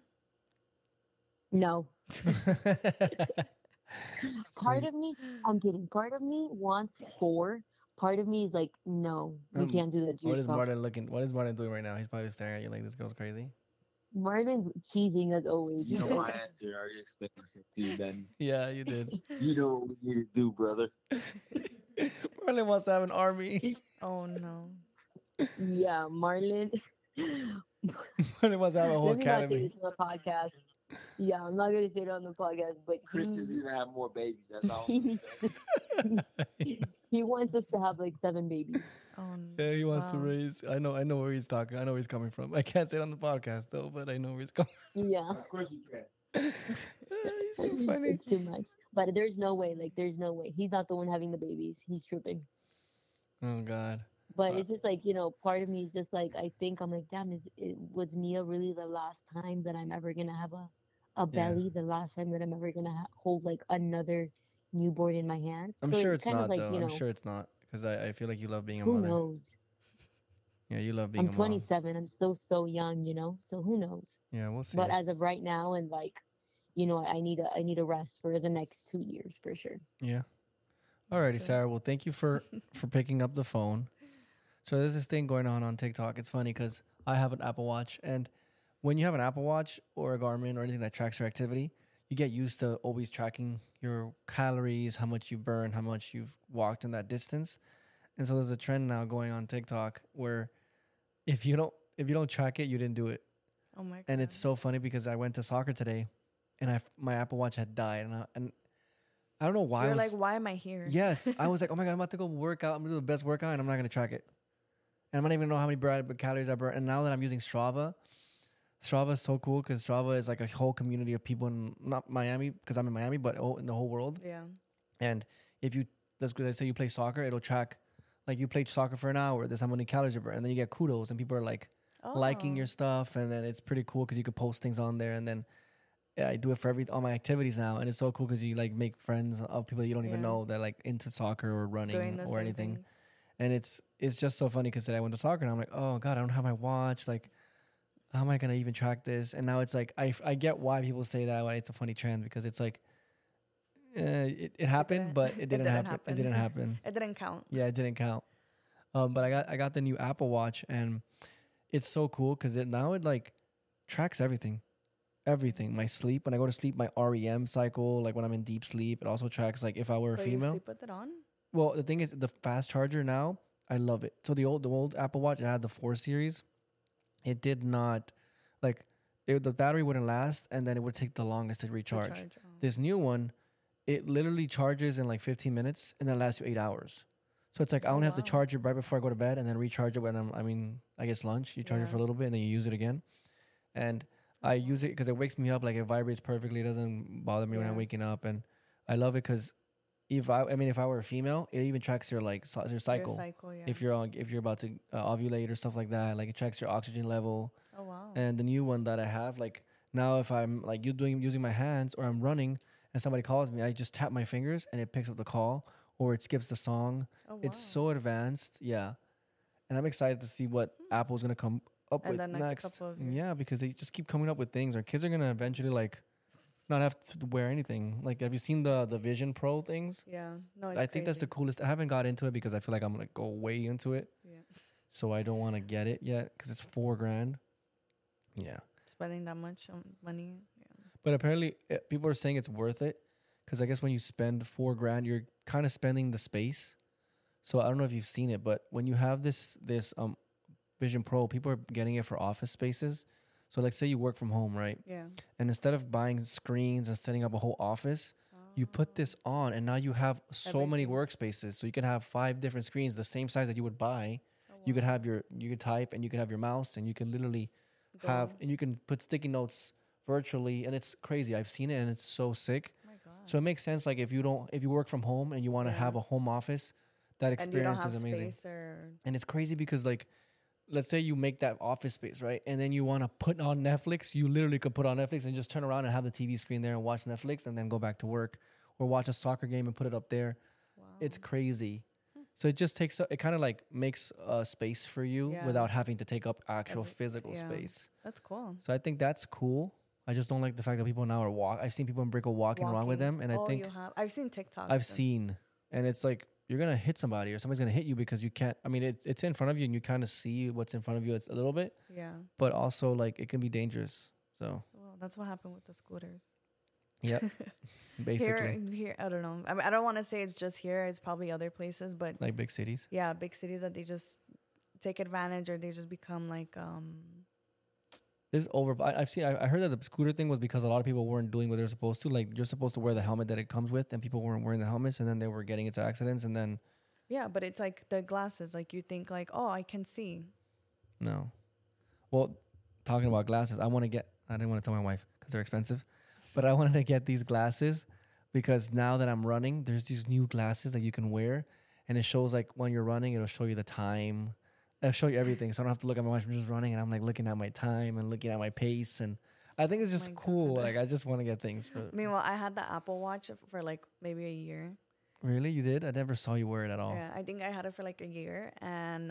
No. Part So, of me, I'm kidding. Part of me wants 4. Part of me is like, no, you can't do that to what is yourself. Martin looking? What is Martin doing right now? He's probably staring at you like this girl's crazy. Marvin's cheesing as always. You He's know my always answer. I already explained this to you, then. Yeah, you did. You know what we need to do, brother. Marlon wants to have an army. Oh no. yeah, Marlon. Marlon wants to have a whole Let me not say academy. this on the podcast. Yeah, I'm not gonna say it on the podcast, but Chris is gonna have more babies. That's all I'm gonna say. he wants us to have like 7 babies. Oh Yeah, he wants to wow. raise. I know where he's talking. I know where he's coming from. I can't say it on the podcast though, but I know where he's coming. Yeah. Of course you can. He's so funny. It's too much. But there's no way. Like, there's no way. He's not the one having the babies. He's tripping. Oh God. But Uh, it's just like, part of me is just like, I think I'm like, damn, was Nia really the last time that I'm ever gonna have a yeah. belly? The last time that I'm ever gonna hold like another newborn in my hands? I'm So sure it it's kind of not like, though. I'm sure it's not because I feel like you love being a who mother. knows? Yeah, you love being I'm a mom. 27. I'm still so young, So who knows? Yeah, we'll But see. as of right now, and like, I need a rest for the next 2 years for sure. Yeah. Me Alrighty, too. Sarah. Well, thank you for picking up the phone. So there's this thing going on TikTok. It's funny because I have an Apple Watch, and when you have an Apple Watch or a Garmin or anything that tracks your activity, you get used to always tracking your calories, how much you burn, how much you've walked in that distance. And so there's a trend now going on TikTok where if you don't track it, you didn't do it. Oh my god. And it's so funny because I went to soccer today, and my Apple Watch had died, and I don't know why. You're like, why am I here? Yes, I was like, oh my god, I'm about to go work out. I'm gonna do the best workout, and I'm not gonna track it. And I'm not even know how many calories I burn. And now that I'm using Strava, Strava is so cool because Strava is like a whole community of people in not Miami because I'm in Miami, but in the whole world. Yeah. And if you let's say you play soccer, it'll track like you played soccer for an hour. This how many calories you burn, and then you get kudos, and people are like liking Oh. your stuff, and then it's pretty cool because you could post things on there, and then yeah, I do it for all my activities now, and it's so cool because you like make friends of people that you don't even Yeah. know that like into soccer or Doing running the or same anything. things. And it's just so funny because today I went to soccer and I'm like, oh god, I don't have my watch. Like, how am I gonna even track this? And now it's like I get why people say that. Why it's a funny trend because it's like, it happened, didn't- but it it didn't didn't happen. It happen. didn't happen. It didn't count. Yeah, it didn't count. But I got the new Apple Watch and it's so cool because it like tracks everything. Everything. My sleep. When I go to sleep, my REM cycle, like when I'm in deep sleep, it also tracks like if I were a So you female. sleep with it on? Well, the thing is, the fast charger now, I love it. So the old Apple Watch, it had the 4 series. It did not, like, the battery wouldn't last, and then it would take the longest to recharge. Oh. This new one, it literally charges in like 15 minutes, and then lasts you 8 hours. So it's like I Oh, only have to wow. charge it right before I go to bed, and then recharge it when I guess lunch. You charge it Yeah. for a little bit, and then you use it again. And I use it because it wakes me up, like it vibrates perfectly. It doesn't bother me when I'm Yeah. waking up, and I love it because if I were a female, it even tracks your like your cycle. Your cycle, yeah. If you're about to ovulate or stuff like that, like it tracks your oxygen level. Oh wow. And the new one that I have, like now, if I'm like using my hands or I'm running and somebody calls me, I just tap my fingers and it picks up the call or it skips the song. Oh wow. It's so advanced, yeah. And I'm excited to see what Apple's gonna come up And with the next next. couple of years. Yeah, because they just keep coming up with things. Our kids are gonna eventually like not have to wear anything. Like, have you seen the Vision Pro things? Yeah. No, it's I think that's the crazy. coolest. I haven't got into it because I feel like I'm gonna go way into it, Yeah. so I don't want to get it yet because it's $4,000. Yeah, Spending that much money. Yeah. but apparently people are saying it's worth it because I guess when you spend $4,000, you're kind of spending the space. So I don't know if you've seen it, but when you have this Vision Pro, people are getting it for office spaces. So like, say you work from home, right? Yeah. And instead of buying screens and setting up a whole office, you put this on, and now you have so many Everything. workspaces. So you can have 5 different screens, the same size that you would buy. You could have you could type, and you could have your mouse, and you can literally have, Go. and you can put sticky notes virtually, and it's crazy. I've seen it, and it's so sick. Oh my god. So it makes sense. Like if you work from home and you want to Yeah. have a home office, that And you don't experience have is amazing. space or And it's crazy because like, let's say you make that office space, right? And then you want to put on Netflix. You literally could put on Netflix and just turn around and have the TV screen there and watch Netflix and then go back to work or watch a soccer game and put it up there. wow. It's crazy. So it just takes, it kind of like makes a space for you Yeah. without having to take up actual Every- physical yeah. space. That's cool. So I think that's cool. I just don't like the fact that people now are I've seen people in Brickell walking around with them. And I think you have. I've seen TikTok. I've seen, and it's like, you're going to hit somebody or somebody's going to hit you because you can't, I mean, it's in front of you and you kind of see what's in front of you. It's a little bit, Yeah. but also like it can be dangerous. So, Well, that's what happened with the scooters. yep, basically, Here, I don't know. I mean, I don't want to say it's just here. It's probably other places, but like big cities. yeah, big cities that they just take advantage or they just become like This is over. I heard that the scooter thing was because a lot of people weren't doing what they were supposed to. Like, you're supposed to wear the helmet that it comes with, and people weren't wearing the helmets, and then they were getting into accidents, and then yeah, but it's like the glasses. Like you think like, oh, I can see. no. Well, talking about glasses, I didn't want to tell my wife because they're expensive, but I wanted to get these glasses because now that I'm running, there's these new glasses that you can wear, and it shows like when you're running, it'll show you the time. It'll show you everything, so I don't have to look at my watch. I'm just running, and I'm like looking at my time and looking at my pace, and I think it's just my cool. God. Like I just want to get things for. Meanwhile, I had the Apple Watch for like maybe a year. Really, you did? I never saw you wear it at all. Yeah, I think I had it for like a year, and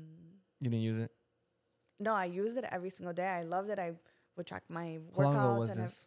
You didn't use it. no, I used it every single day. I loved it. I would track my How long ago workouts was and this?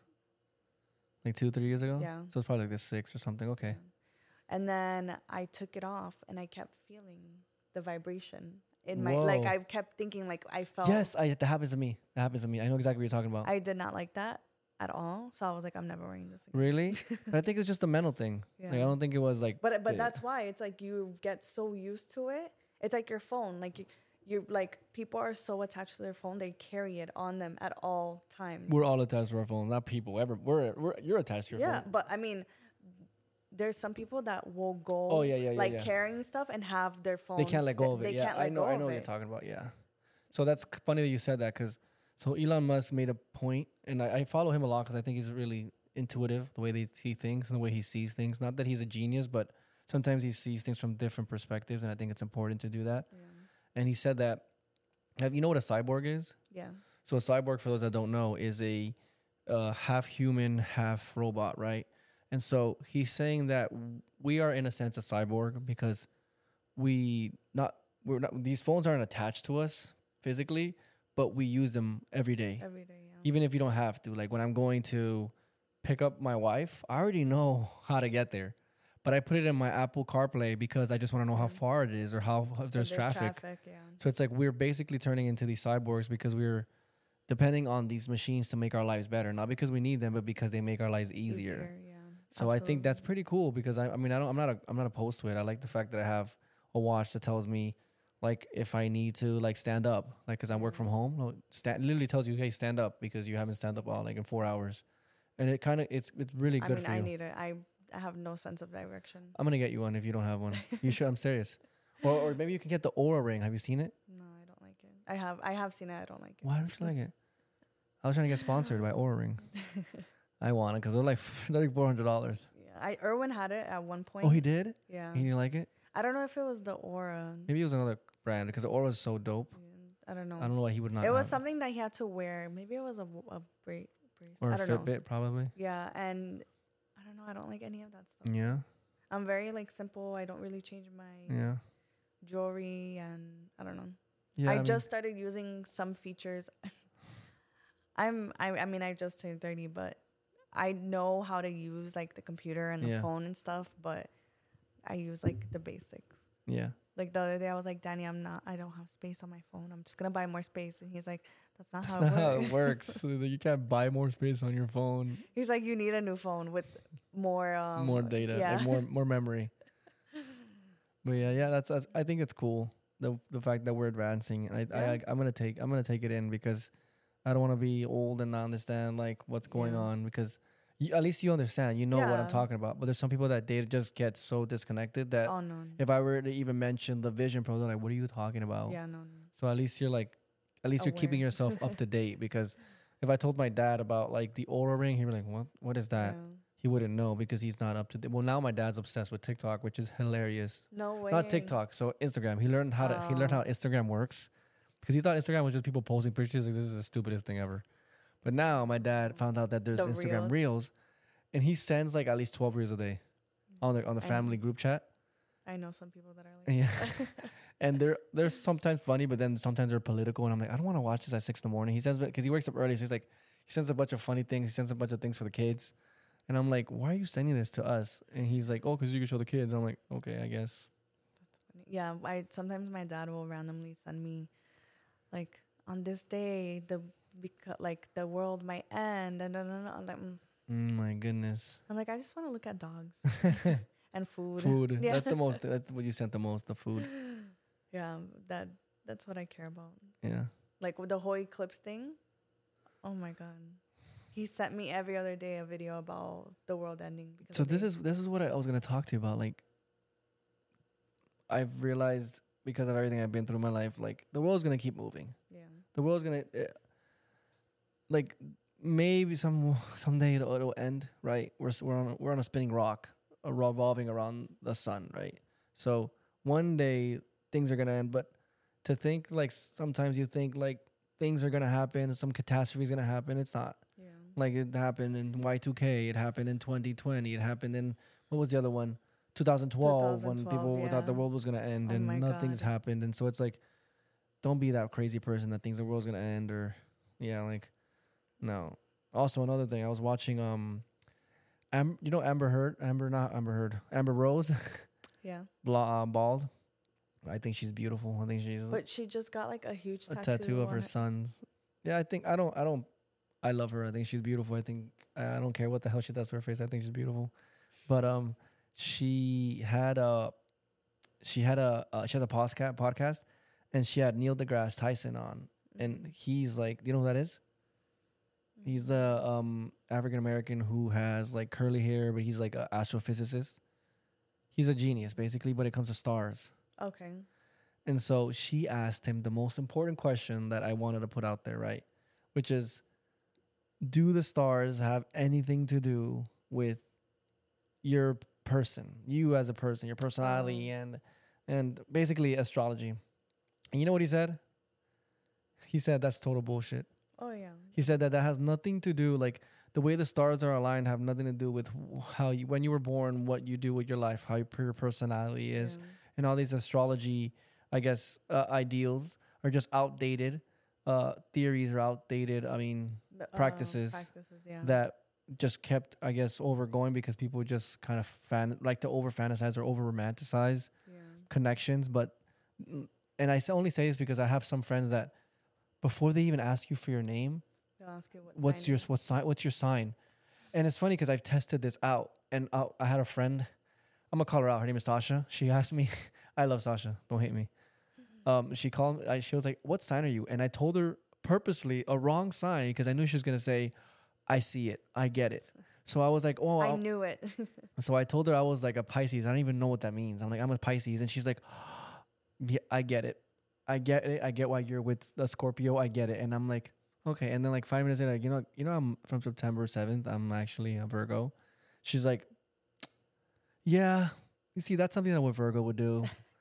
Like 2-3 years ago. Yeah. So it's probably like this 6 or something. Okay. and then I took it off, and I kept feeling the vibration in my like. Whoa. I kept thinking like I felt. Yes, that happens to me. That happens to me. I know exactly what you're talking about. I did not like that at all. So I was like, I'm never wearing this again. Really? But I think it's just a mental thing. Like I Yeah. don't think it was like. But yeah. that's why it's like you get so used to it. It's like your phone. Like you like people are so attached to their phone, they carry it on them at all times. We're all attached to our phone. Not people. You're attached to your Yeah, phone. but I mean, there's some people that will go. Oh, yeah, like yeah. carrying stuff and have their phone. They can't let go of it. They Yeah, can't I let know. go I of know what it. you're talking about. Yeah. So that's funny that you said that because so Elon Musk made a point, and I follow him a lot because I think he's really intuitive the way they see things and the way he sees things. Not that he's a genius, but sometimes he sees things from different perspectives, and I think it's important to do that. Yeah. And he said that. You know what a cyborg is? Yeah. So a cyborg, for those that don't know, is a half human, half robot, right? And so he's saying that we are in a sense a cyborg because we're not these phones aren't attached to us physically, but we use them every day. Every day. Yeah. Even if you don't have to. Like when I'm going to pick up my wife, I already know how to get there. But I put it in my Apple CarPlay because I just want to know how far it is or if there's traffic. Yeah. So it's like we're basically turning into these cyborgs because we're depending on these machines to make our lives better, not because we need them, but because they make our lives easier. Yeah. So I think that's Absolutely. pretty cool because I'm not opposed to it. I like the fact that I have a watch that tells me like if I need to like stand up, like because I work from home, literally tells you, hey, stand up because you haven't stand up all like in 4 hours, and it kind of it's really good for I you. need it. I have no sense of direction. I'm gonna get you one if you don't have one. You should. I'm serious. Or maybe you can get the Aura ring. Have you seen it? No, I don't like it. I have seen it. I don't like it. Why don't you like it? I was trying to get sponsored by Aura ring. I want it because they're like $400. Yeah. Irwin had it at one point. Oh, he did? Yeah. He didn't like it? I don't know if it was the Aura. Maybe it was another brand because the Aura is so dope. I don't know. I don't know why he would not. It was have something that he had to wear. Maybe it was a brace. or I a don't Fitbit know. probably. Yeah, and I don't know. I don't like any of that stuff. Yeah, I'm very like simple. I don't really change my yeah, jewelry, and I don't know. yeah. I mean, just started using some features. I mean, I just turned 30, but I know how to use like the computer and the Yeah. phone and stuff, but I use like the basics. yeah. Like the other day, I was like, Danny, I don't have space on my phone. I'm just gonna buy more space, and he's like, that's not That's how not it how works. it works. So that you can't buy more space on your phone, He's like, you need a new phone with more more data, Yeah, like more memory. But yeah, that's I think it's cool the fact that we're advancing. I'm gonna take it in because I don't want to be old and not understand like what's going Yeah. on because at least you understand, you know what I'm Yeah. talking about. But there's some people that they just get so disconnected that oh no, if I were to even mention the Vision Pro, they're like, "What are you talking about?" yeah, no. So at least you're keeping Aware. yourself up to date because if I told my dad about like the Aura ring, he'd be like, "What is that?" Yeah. He wouldn't know because he's not up to date. Well, now my dad's obsessed with TikTok, which is hilarious. No way. Not TikTok, so Instagram. He learned how Instagram works because he thought Instagram was just people posting pictures. Like this is the stupidest thing ever. But now my dad found out that there's The Instagram Reels, and he sends like at least 12 reels a day on the I family know. group chat. I know some people that are like. Yeah. And they're sometimes funny, but then sometimes they're political. And I'm like, I don't want to watch this at 6 a.m. He says, because he wakes up early. So he's like, he sends a bunch of funny things. He sends a bunch of things for the kids. And I'm like, why are you sending this to us? And he's like, oh, because you can show the kids. I'm like, okay, I guess. Yeah, sometimes my dad will randomly send me, like, on this day like the world might end, and I'm like, My goodness. I just want to look at dogs and food. Food. Yeah. That's what you sent the most, the food. Yeah, that's what I care about. Yeah. Like with the whole eclipse thing. Oh my god, he sent me every other day a video about the world ending. So this is what I was going to talk to you about. Like, I've realized because of everything I've been through in my life, like the world's going to keep moving. Yeah. The world's gonna like maybe someday it'll end, right? We're on a spinning rock, revolving around the sun, right? So one day things are gonna end. But to think like sometimes you think like things are gonna happen, some catastrophe is gonna happen. It's not. Yeah. Like it happened in Y2K, it happened in 2020, it happened in what was the other one? 2012 when 2012, people thought the yeah. world was gonna end Oh and my nothing's God. happened. And so it's like, don't be that crazy person that thinks the world's gonna end or yeah, like no. Also another thing, I was watching you know Amber Heard, Amber Rose, Yeah. bald. I think she's beautiful. I think she's But she just got like a huge a tattoo, tattoo of on her sons. Yeah, I love her. I think she's beautiful. I think I don't care what the hell she does to her face. I think she's beautiful. But she had a she had a she has a podcast, and she had Neil deGrasse Tyson on, and he's like, you know who that is? He's the African American who has like curly hair, but he's like an astrophysicist. He's a genius basically, when it comes to stars. Okay. And so she asked him the most important question that I wanted to put out there, right? Which is, do the stars have anything to do with your person, you as a person, your personality, and basically astrology? And you know what he said? He said that's total bullshit. Oh yeah. He said that has nothing to do, like the way the stars are aligned have nothing to do with how you, when you were born, what you do with your life, how your personality is, and all these astrology, I guess, ideals are just outdated. Theories are outdated. I mean, practices Yeah. that just kept, I guess, overgoing because people just kind of like to over fantasize or over romanticize Yeah. connections. But, and I only say this because I have some friends that before they even ask you for your name, They'll ask you what's your sign? And it's funny because I've tested this out, and I had a friend. I'm gonna call her out. Her name is Sasha. She asked me. I love Sasha. Don't hate me. She called. She was like, "What sign are you?" And I told her purposely a wrong sign because I knew she was gonna say, "I see it. I get it." So I was like, "Oh." I knew it. So I told her I was like a Pisces. I don't even know what that means. I'm like, I'm a Pisces, and she's like, "Yeah, I get it. I get it. I get why you're with the Scorpio. I get it." And I'm like, okay. And then like 5 minutes later, like, I'm from September 7th. I'm actually a Virgo. She's like, yeah, you see, that's something that what Virgo would do.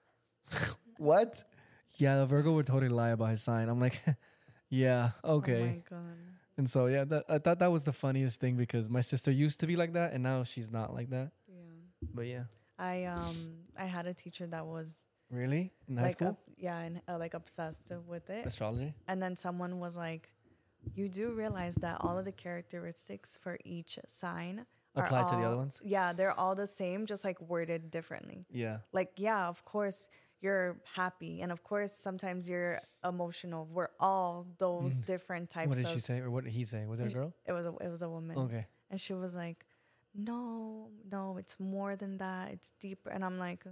What? Yeah, the Virgo would totally lie about his sign. I'm like, yeah, okay. Oh my God. And so yeah, I thought that was the funniest thing because my sister used to be like that, and now she's not like that. Yeah. But yeah, I had a teacher that was really in high like school, and like obsessed with it. astrology. And then someone was like, "You do realize that all of the characteristics for each sign Apply to the other all- ones? Yeah, they're all the same, just like worded differently. Yeah. Like, yeah, of course you're happy, and of course sometimes you're emotional. We're all those different types. What did of, she say, or what did he say? Was it a girl? It was a woman. Okay. And she was like, "No, it's more than that. It's deeper." And I'm like,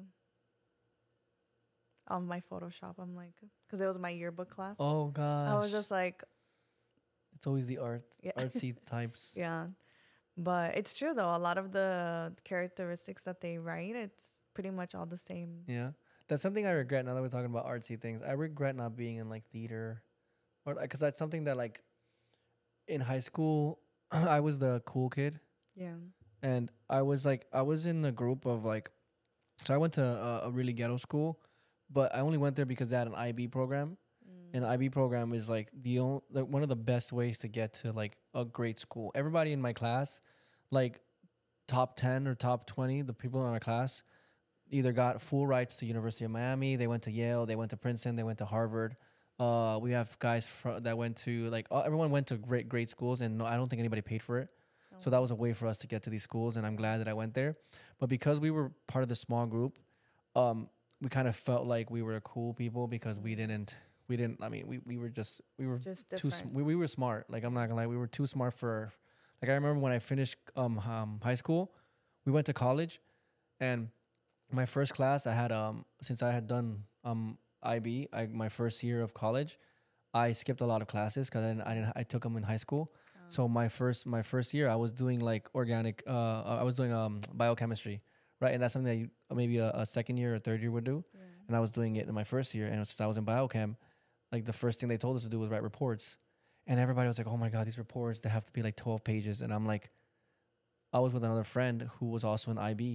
on my Photoshop, I'm like, because it was my yearbook class. Oh gosh. I was just like, It's always the Yeah. artsy types. yeah. But it's true though. A lot of the characteristics that they write, it's pretty much all the same. Yeah. That's something I regret now that we're talking about artsy things. I regret not being in like theater, or because that's something that like in high school I was the cool kid, Yeah. and I was in a group of like, so I went to a really ghetto school, but I only went there because they had an IB program. And IB program is like one of the best ways to get to like a great school. Everybody in my class, like top 10 or top 20, the people in our class either got full rights to University of Miami, they went to Yale, they went to Princeton, they went to Harvard. We have guys that went to like everyone went to great schools, and no, I don't think anybody paid for it. So that was a way for us to get to these schools, and I'm glad that I went there. But because we were part of the small group, we kind of felt like we were cool people because we didn't. I mean, we were just too. We were smart. Like, I'm not gonna lie, we were too smart for. Like, I remember when I finished high school, we went to college, and my first class I had since I had done IB, my first year of college, I skipped a lot of classes because I took them in high school. So my first year I was doing like organic. I was doing biochemistry, right? And that's something that you, maybe a second year or third year would do. Yeah. And I was doing it in my first year, and since I was in biochem, like the first thing they told us to do was write reports, and everybody was like, "Oh my God, these reports, they have to be like 12 pages." And I'm like, I was with another friend who was also in IB,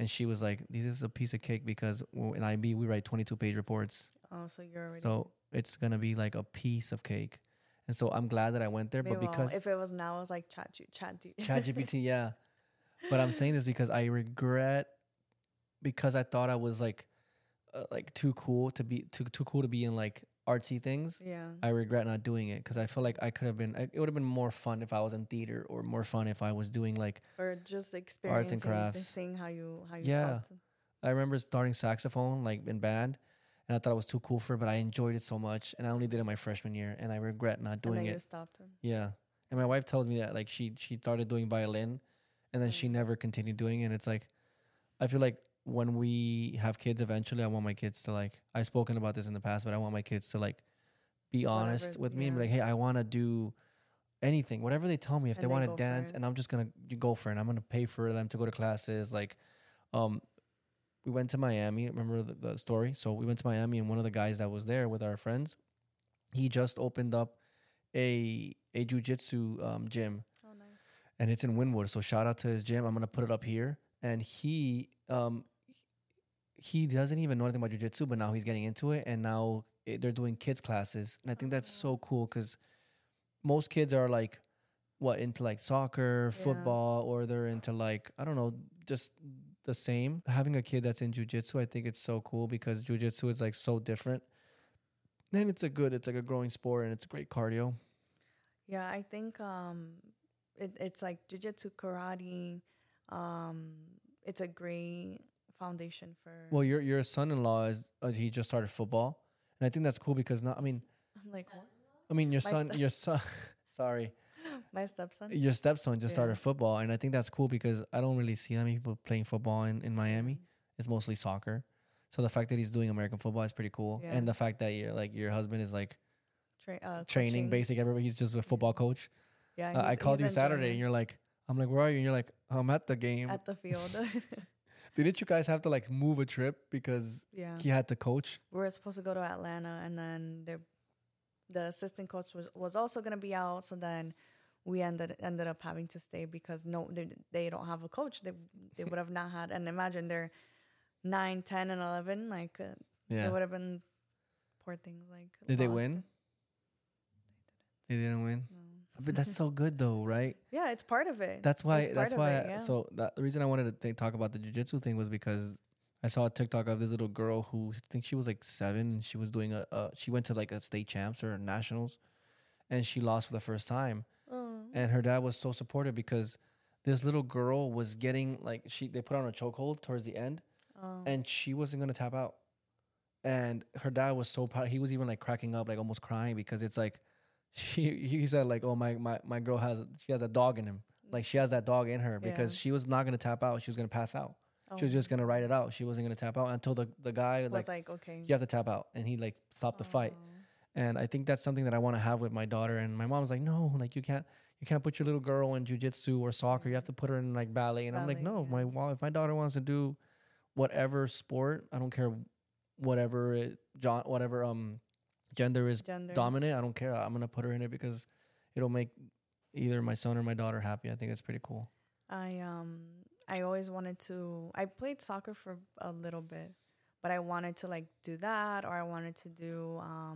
and she was like, "This is a piece of cake because in IB we write 22-page reports, Oh, so you're already. so it's gonna be like a piece of cake." And so I'm glad that I went there, but Maybe, well, because if it was now, it was like chat ChatGPT, yeah. But I'm saying this because I regret, because I thought I was like too cool to be too cool to be in like artsy things. Yeah. I regret not doing it because I feel like I could have been. It would have been more fun if I was in theater, or more fun if I was doing like Or just experiencing crafts. seeing how you Yeah. felt. I remember starting saxophone like in band, and I thought it was too cool for it, but I enjoyed it so much, and I only did it my freshman year, and I regret not And doing then you it. stopped. Yeah, and my wife tells me that like she started doing violin, and then she never continued doing it. And it's like, I feel like when we have kids eventually, I want my kids to like. I've spoken about this in the past, but I want my kids to like be honest with me and be yeah. like, hey, I want to do anything, whatever they tell me. If And they they want go to for dance, it. and I'm just gonna go for it. I'm gonna pay for them to go to classes. Like, we went to Miami. Remember the story? So we went to Miami, and one of the guys that was there with our friends, he just opened up a jujitsu gym, Oh, nice. and it's in Wynwood. So shout out to his gym. I'm gonna put it up here. And he doesn't even know anything about jujitsu, but now he's getting into it, and now they're doing kids classes, and I think that's so cool because most kids are like, what, into like soccer, Yeah. football, or they're into like, I don't know, just the same. Having a kid that's in jujitsu, I think it's so cool because jujitsu is like so different, and it's like a growing sport, and it's great cardio. Yeah, I think it's like jiu-jitsu, karate. It's a great foundation for. Well, your son-in-law is he just started football, and I think that's cool because now, I'm like, what? I mean, your My son, sorry, My stepson. your stepson just Yeah. started football, and I think that's cool because I don't really see that many people playing football in Miami. It's mostly soccer. So the fact that he's doing American football is pretty cool, Yeah. and the fact that your husband is like training Coaching. basic everybody. He's just a football coach. Yeah, I called you he's Saturday, and enjoying you're like, I'm like, where are you? And you're like, I'm at the it game. at the field. Didn't you guys have to like move a trip because Yeah, he had to coach? we were supposed to go to Atlanta, and then the assistant coach was also gonna be out. So then we ended up having to stay because they don't have a coach. They would have not had. And imagine they're 9, 10, and 11. Like Yeah. they would have been poor things. Like Did they lost. win? They didn't win. No. But that's so good though, right? Yeah, it's part of it. That's why. It's That's part why. of it, yeah. So the reason I wanted to talk about the jiu-jitsu thing was because I saw a TikTok of this little girl who I think she was like 7, and she was doing she went to like a state champs or nationals, and she lost for the first time. Oh. And her dad was so supportive because this little girl was getting like they put her on a chokehold towards the end, Oh. and she wasn't gonna tap out. And her dad was so proud. He was even like cracking up, like almost crying because it's like he said like, oh my girl she has a dog in him. Like she has that dog in her because Yeah. she was not gonna tap out. She was gonna pass out. She was Oh. just gonna ride it out. She wasn't gonna tap out until the guy was like, like, okay. you have to tap out, and he like stopped the fight. Oh. And I think that's something that I want to have with my daughter. And my mom's like, no, like you can't put your little girl in jujitsu or soccer. You have to put her in like ballet. And I'm like, Ballet, no, yeah. if my daughter wants to do whatever sport, I don't care whatever gender is Gender. dominant. I don't care. I'm gonna put her in it because it'll make either my son or my daughter happy. I think it's pretty cool. I always wanted to. I played soccer for a little bit, but I wanted to like do that, or I wanted to do.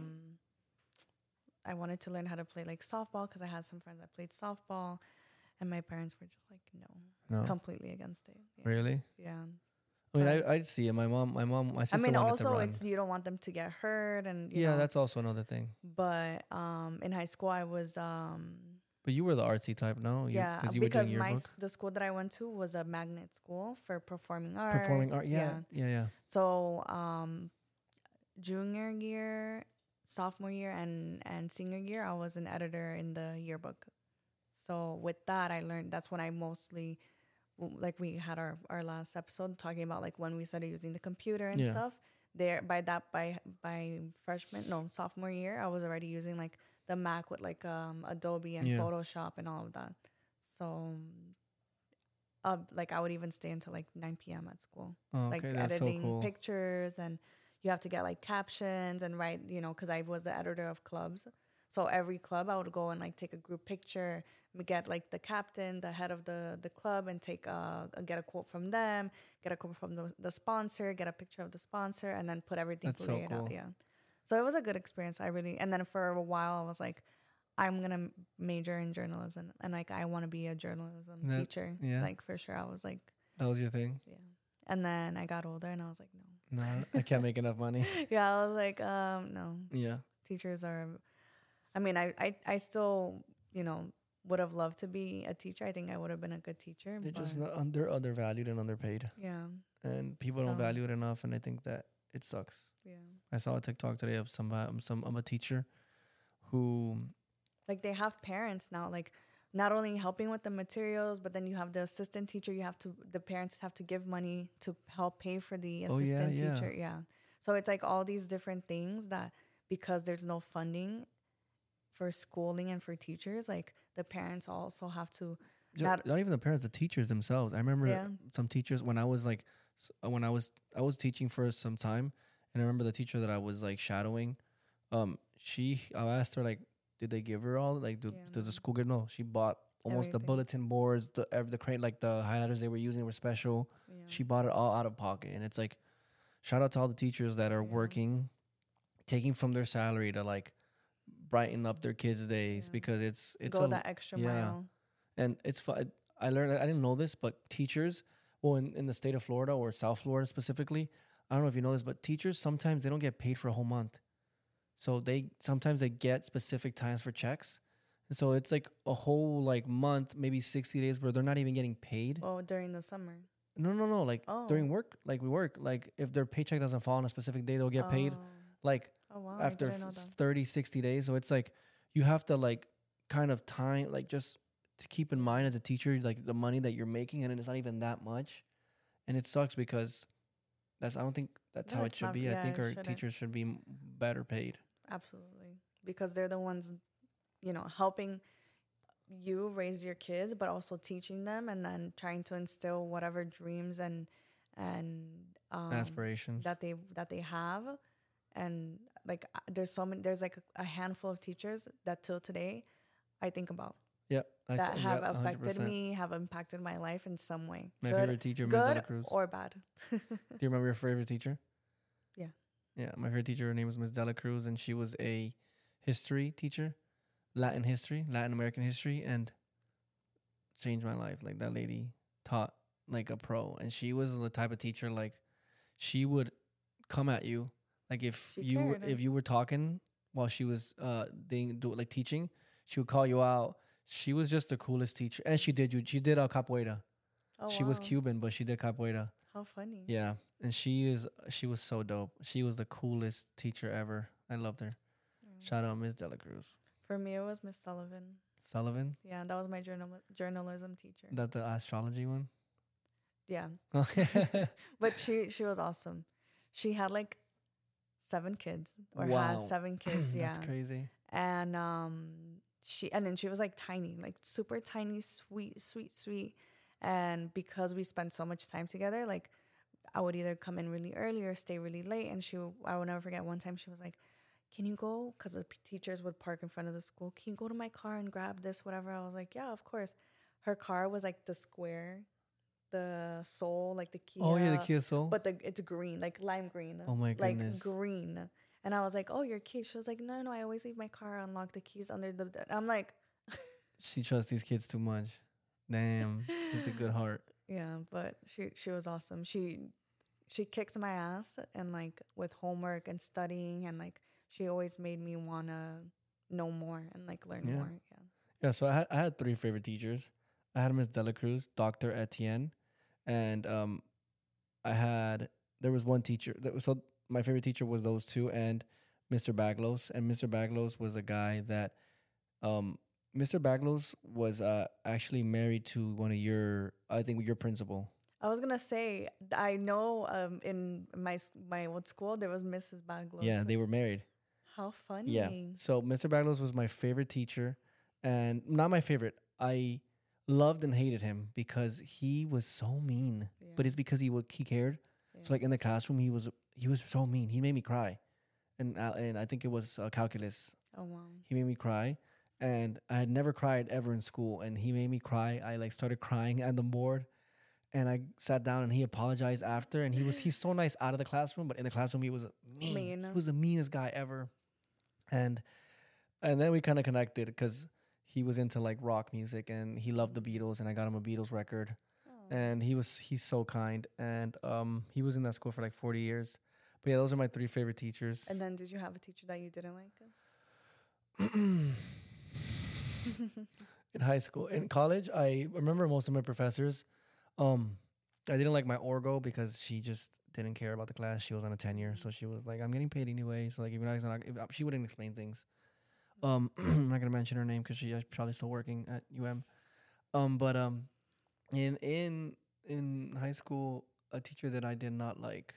I wanted to learn how to play like softball because I had some friends that played softball, and my parents were just like, no, No, completely against it. Yeah. really. Yeah. I mean, But- I'd see it. My sister I mean, wanted to also run. it's you don't want them to get hurt, and you Yeah, know, that's also another thing. But in high school, I was But you were the artsy type, no? yeah, you were because doing yearbook. the school that I went to was a magnet school for performing arts. Performing art, yeah. So junior year, sophomore year, and senior year, I was an editor in the yearbook. So with that, I learned. That's when I mostly, like we had our last episode talking about like when we started using the computer and Yeah. stuff. There by sophomore year, I was already using like the Mac with like Adobe and Yeah. Photoshop and all of that. So like I would even stay until like 9 p.m. at school, Oh, like okay, that's so editing cool. pictures, and you have to get like captions and write, because I was the editor of clubs. So every club, I would go and like take a group picture, get like the captain, the head of the club, and get a quote from them, get a quote from the sponsor, get a picture of the sponsor, and then put everything That's so laid out. cool. Yeah. So it was a good experience. And then for a while, I was like, I'm gonna major in journalism, and like I want to be a journalism teacher. Yeah. Like for sure, I was like, That was your thing? yeah. And then I got older, and I was like, no. No, I can't make enough money. Yeah, I was like, no. Yeah. Teachers are. I mean, I still, would have loved to be a teacher. I think I would have been a good teacher. They're but just they're undervalued and underpaid. yeah, And people don't So- value it enough, and I think that it sucks. yeah. I saw a TikTok today of some I'm a teacher who Like they have parents now, like not only helping with the materials, but then you have the assistant teacher. The parents have to give money to help pay for the Oh, yeah, assistant yeah. teacher. Yeah. So it's like all these different things that because there's no funding for schooling and for teachers, like the parents also have to. not even the parents, the teachers themselves. I remember Yeah. some teachers when I was like I was teaching for some time, and I remember the teacher that I was like shadowing. I asked her like, did they give her all like Yeah, does the no. school give? No, she bought almost the Everything. bulletin boards, the crate, like the highlighters they were using were special. Yeah. She bought it all out of pocket, and it's like, shout out to all the teachers that are Yeah. working, taking from their salary to like brighten up their kids' days Yeah. because it's Go a, that extra yeah. mile. and it's fun. I learned, I didn't know this, but teachers, well, in the state of Florida or South Florida specifically, I don't know if you know this, but teachers sometimes they don't get paid for a whole month. So sometimes they get specific times for checks. And so it's like a whole like month, maybe 60 days where they're not even getting paid. Oh, during the summer. No. Like Oh. during work, like we work, like if their paycheck doesn't fall on a specific day, they'll get paid like Oh wow. after I didn't know that. 30, 60 days. So it's like you have to like kind of time, like just to keep in mind as a teacher, like the money that you're making, and it's not even that much. And it sucks because I don't think that's No, how it it's should not- be. I yeah, think it our shouldn't. teachers should be better paid. Absolutely. Because they're the ones, helping you raise your kids, but also teaching them and then trying to instill whatever dreams and Aspirations. that they have. And like there's like a handful of teachers that till today I think about Yep. that have yep, affected 100%. me, have impacted my life in some way. My good, favorite teacher, Ms. good Dela Cruz. or bad. Do you remember your favorite teacher? Yeah. Yeah, my favorite teacher, her name was Ms. Dela Cruz, and she was a history teacher, Latin American history, and changed my life. Like that lady taught like a pro, and she was the type of teacher like she would come at you, like if She you cared, if you were talking while she was teaching, she would call you out. She was just the coolest teacher, and she did capoeira. Oh, She was wow. Cuban, but she did capoeira. How funny. Yeah, and she was so dope. She was the coolest teacher ever. I loved her. Mm. Shout out Ms. Dela Cruz. For me, it was Miss Sullivan. Sullivan, Yeah, that was my journalism teacher. that the astrology one. Yeah, but she was awesome. She had like 7 kids or Wow. has 7 kids. Yeah, That's crazy. and then she was like tiny, like super tiny, sweet. And because we spent so much time together, like I would either come in really early or stay really late. And I will never forget one time she was like, "Can you go?" Because the teachers would park in front of the school. "Can you go to my car and grab this, whatever?" I was like, "Yeah, of course." Her car was like the square, the Soul, like the Kia. Oh yeah, the Kia Soul. But it's green, like lime green. Oh my goodness. Like green. And I was like, "Oh, your keys." She was like, No, I always leave my car unlocked. The keys under the bed." I'm like, She trusts these kids too much. Damn, it's a good heart. yeah, but she was awesome. She kicked my ass and like with homework and studying, and like she always made me wanna know more and like learn Yeah. more. Yeah. Yeah, so I had 3 favorite teachers. I had Miss Dela Cruz, Dr. Etienne, and there was one teacher so my favorite teacher was those 2 and Mr. Baglos. And Mr. Baglos was a guy that Mr. Baglos was actually married to one of your principal. I was gonna say I know in my old school there was Mrs. Baglos. Yeah, they were married. How funny. Yeah. So Mr. Baglos was my favorite teacher, and not my favorite. I loved and hated him because he was so mean. Yeah. But it's because he cared. Yeah. So like in the classroom, he was so mean. He made me cry, and I think it was calculus. Oh wow. He made me cry, and I had never cried ever in school, and he made me cry. I like started crying on the board, and I sat down, and he apologized after, and he's so nice out of the classroom, but in the classroom he was mean. Mean. He was the meanest guy ever, and then we kind of connected because he was into like rock music, and he loved the Beatles, and I got him a Beatles record, Oh. and he's so kind, and he was in that school for like 40 years. But yeah, those are my 3 favorite teachers. And then did you have a teacher that you didn't like? In high school, in college, I remember most of my professors. I didn't like my orgo because she just didn't care about the class. She was on a tenure, so she was like, "I'm getting paid anyway." So like, even if she wouldn't explain things. I'm not gonna mention her name because she's probably still working at UM. But in high school, a teacher that I did not like.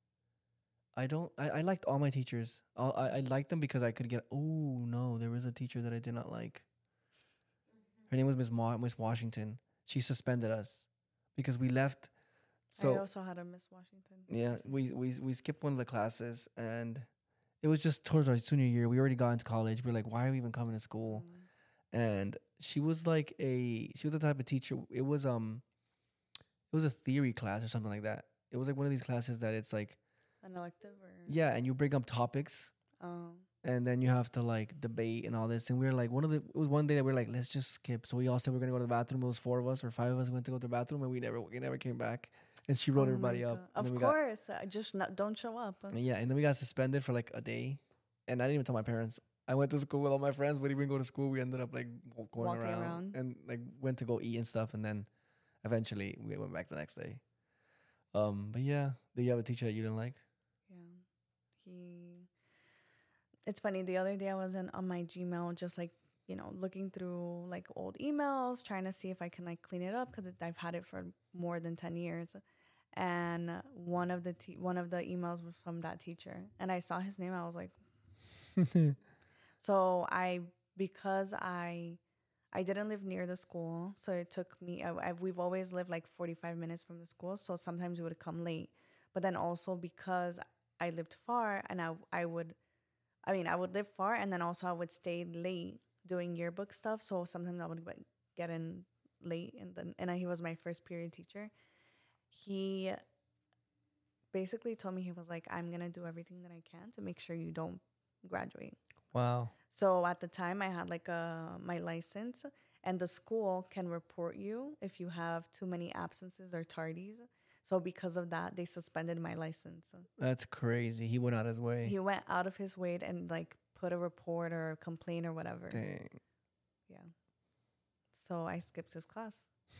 I liked all my teachers. I liked them because I could get. Oh no, there was a teacher that I did not like. Her name was Miss Washington. She suspended us because we left. I So also had a Miss Washington. yeah, we skipped one of the classes, and it was just towards our senior year. We already got into college. We are like, why are we even coming to school? And she was the type of teacher. It was a theory class or something like that. It was like one of these classes that it's like, An elective or yeah, and you bring up topics, Oh. and then you have to like debate and all this. And we were like, it was one day that we were like, let's just skip. So we all said we're gonna go to the bathroom. It was 4 of us or 5 of us went to go to the bathroom, and we never came back. And she wrote Oh my everybody up. God. And Of then course. Don't show up. Yeah, and then we got suspended for like a day, and I didn't even tell my parents. I went to school with all my friends, but even go to school, we ended up like going Walking around, around. and like went to go eat and stuff, and then eventually we went back the next day. But yeah, did you have a teacher that you didn't like? Yeah. It's funny. The other day I was on my Gmail, just like, looking through like old emails, trying to see if I can like clean it up because I've had it for more than 10 years. And one of the emails was from that teacher, and I saw his name. I was like, so because I didn't live near the school, so it took me. We've always lived like 45 minutes from the school, so sometimes we would come late. But then also because I lived far, and I would live far, and then also I would stay late doing yearbook stuff. So sometimes I would get in late, and he was my first period teacher. He basically told me, he was like, I'm gonna do everything that I can to make sure you don't graduate. Wow. So at the time I had like my license, and the school can report you if you have too many absences or tardies. So because of that, they suspended my license. That's crazy. He went out his way. He went out of his way and like put a report or a complaint or whatever. Dang. Yeah. So I skipped his class.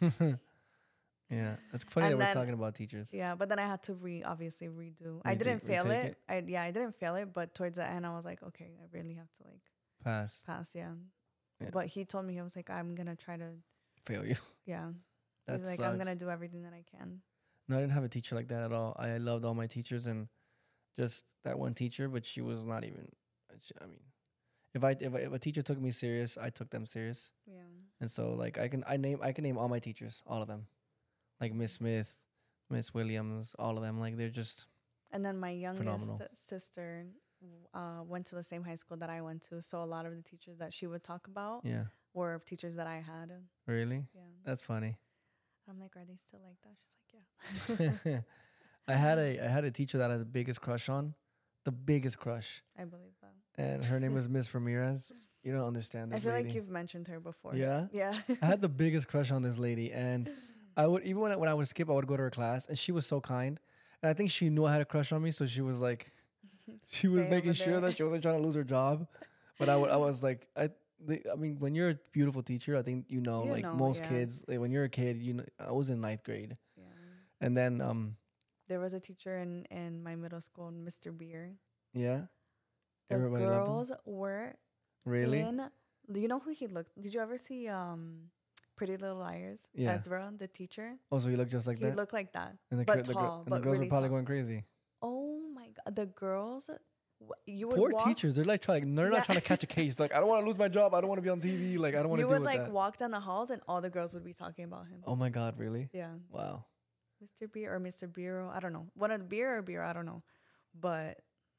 Yeah, it's funny And that we're then- talking about teachers. Yeah, but then I had to obviously redo. I Retake- didn't fail retake it. I didn't fail it, but towards the end I was like, okay, I really have to like Pass. pass. Yeah. Yeah. But he told me, he was like, I'm gonna try to. Fail you. Yeah. That He's like, sucks. I'm gonna do everything that I can. No, I didn't have a teacher like that at all. I loved all my teachers, and just that one teacher, but she was not even. I mean, if a teacher took me serious, I took them serious, Yeah. and so like I can name all my teachers, all of them, like Miss Smith, Miss Williams, all of them. Like they're just And then my youngest Phenomenal. sister went to the same high school that I went to, so a lot of the teachers that she would talk about yeah. were teachers that I had. Really, Yeah. that's funny. I'm like, are they still like that? She's like, yeah. I had a teacher that I had the biggest crush on, the biggest crush, I believe that. and her name was Miss Ramirez. You don't understand I this feel lady. like you've mentioned her before. Yeah? Yeah. I had the biggest crush on this lady, and I would even when I would skip, I would go to her class, and she was so kind, and I think she knew I had a crush on me, so she was like, she was Stay making over sure there. that she wasn't trying to lose her job, but I was like, I mean, when you're a beautiful teacher, I think You like know, most yeah. kids, like, when you're a kid, I was in 9th grade, Yeah. and then There was a teacher in my middle school, Mr. Beer. yeah, The everybody loved him. girls were Really? do you know who he looked? Did you ever see Pretty Little Liars? Yeah. Ezra, the teacher. Oh, so he looked just like He that, looked like that, and the, but cur- the, gir- tall, and the but girls really were probably tall. going crazy. Oh my god, the girls! You would Poor walk, teachers, they're like they're Yeah. not trying to catch a case. Like, I don't want to lose my job. I don't want to be on TV. Like, I don't want to You deal would with like that. walk down the halls, and all the girls would be talking about him. Oh my God, really? Yeah, Wow. Mr. Beer or Mr. Bureau. I don't know. One of the beer or beer. I don't know, but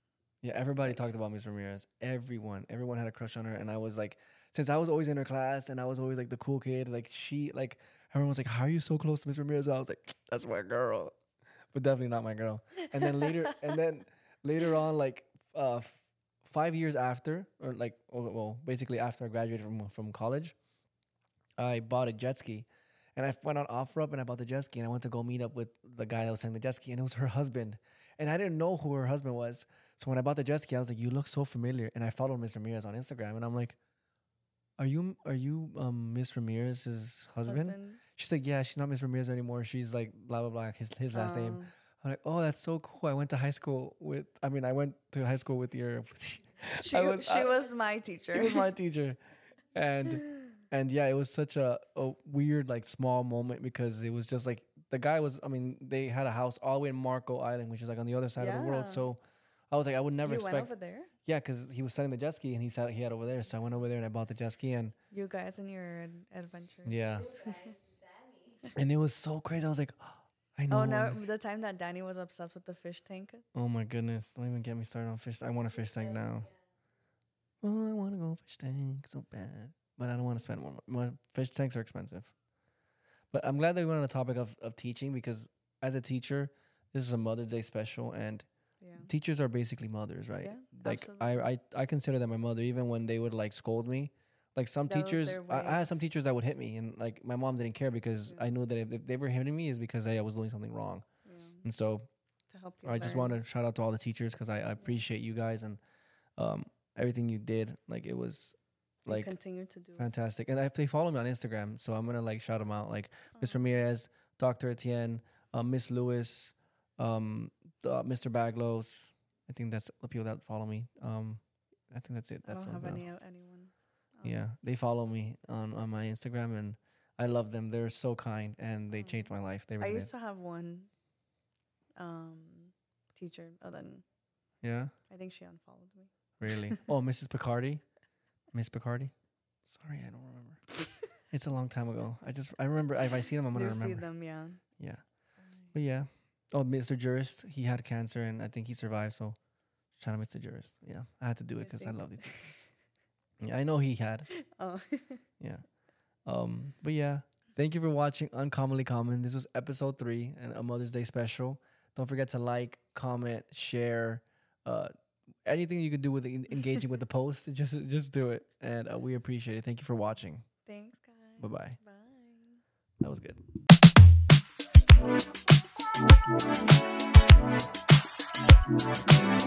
Yeah, everybody talked about Miss Ramirez. Everyone had a crush on her, and I was like, since I was always in her class, and I was always like the cool kid, like everyone was like, "How are you so close to Miss Ramirez?" And I was like, "That's my girl," but definitely not my girl. And then later on, like 5 years after, or like, well, basically after I graduated from college, I bought a jet ski. And I went on OfferUp and I bought the jet ski, and I went to go meet up with the guy that was selling the jet ski, and it was her husband. And I didn't know who her husband was. So when I bought the jet ski, I was like, "You look so familiar." And I followed Miss Ramirez on Instagram, and I'm like, Are you Miss Ramirez's husband? She's like, "Yeah, she's not Miss Ramirez anymore. She's like blah blah blah, his last name." I'm like, "Oh, that's so cool. I went to high school with your She was my teacher. She was my teacher. And yeah, it was such a weird, like, small moment, because it was just like the guy was, they had a house all the way in Marco Island, which is like on the other side of the world. So I was like, I would never expect. Went over there? Yeah, because he was selling the jet ski, and he had over there. So I went over there and I bought the jet ski, and you guys and your adventure. Yeah. And it was so crazy. I was like, I know. Oh no, the time that Danny was obsessed with the fish tank. Oh my goodness. Don't even get me started on fish. I want a fish tank now. Oh, I want to go fish tank so bad. But I don't want to spend more. Fish tanks are expensive. But I'm glad that we went on the topic of teaching, because as a teacher, this is a Mother's Day special, and teachers are basically mothers, right? Yeah, like absolutely. I consider them my mother, even when they would like scold me. Like some teachers, I had some teachers that would hit me, and like my mom didn't care, because I knew that if they were hitting me is because I was doing something wrong. Yeah. And so to help you I just want to shout out to all the teachers, because I appreciate you guys, and everything you did. Like, it was like continue to do fantastic. And they follow me on Instagram, so I'm gonna like shout them out, like Miss Ramirez, Dr. Etienne, Miss Lewis, Mr. Baglos. I think that's the people that follow me. I think that's it. I That's don't have anyone. Yeah, they follow me on my Instagram, and I love them. They're so kind, and they changed my life. They really I used to have one teacher, yeah. I think she unfollowed me. Really? Oh, Mrs. Picardi. Miss Picardi. Sorry, I don't remember. It's a long time ago. I remember if I see them, I'm gonna remember. You see them, yeah. Yeah. But yeah. Oh, Mr. Jurist. He had cancer, and I think he survived. So shout out Mr. Jurist. Yeah, I had to do it because I love these teachers. Yeah, I know he had. Oh. Yeah. But yeah, thank you for watching Uncommonly Common. This was episode 3 and a Mother's Day special. Don't forget to like, comment, share, anything you could do with engaging with the post. Just do it, and we appreciate it. Thank you for watching. Thanks, guys. Bye-bye. Bye. That was good.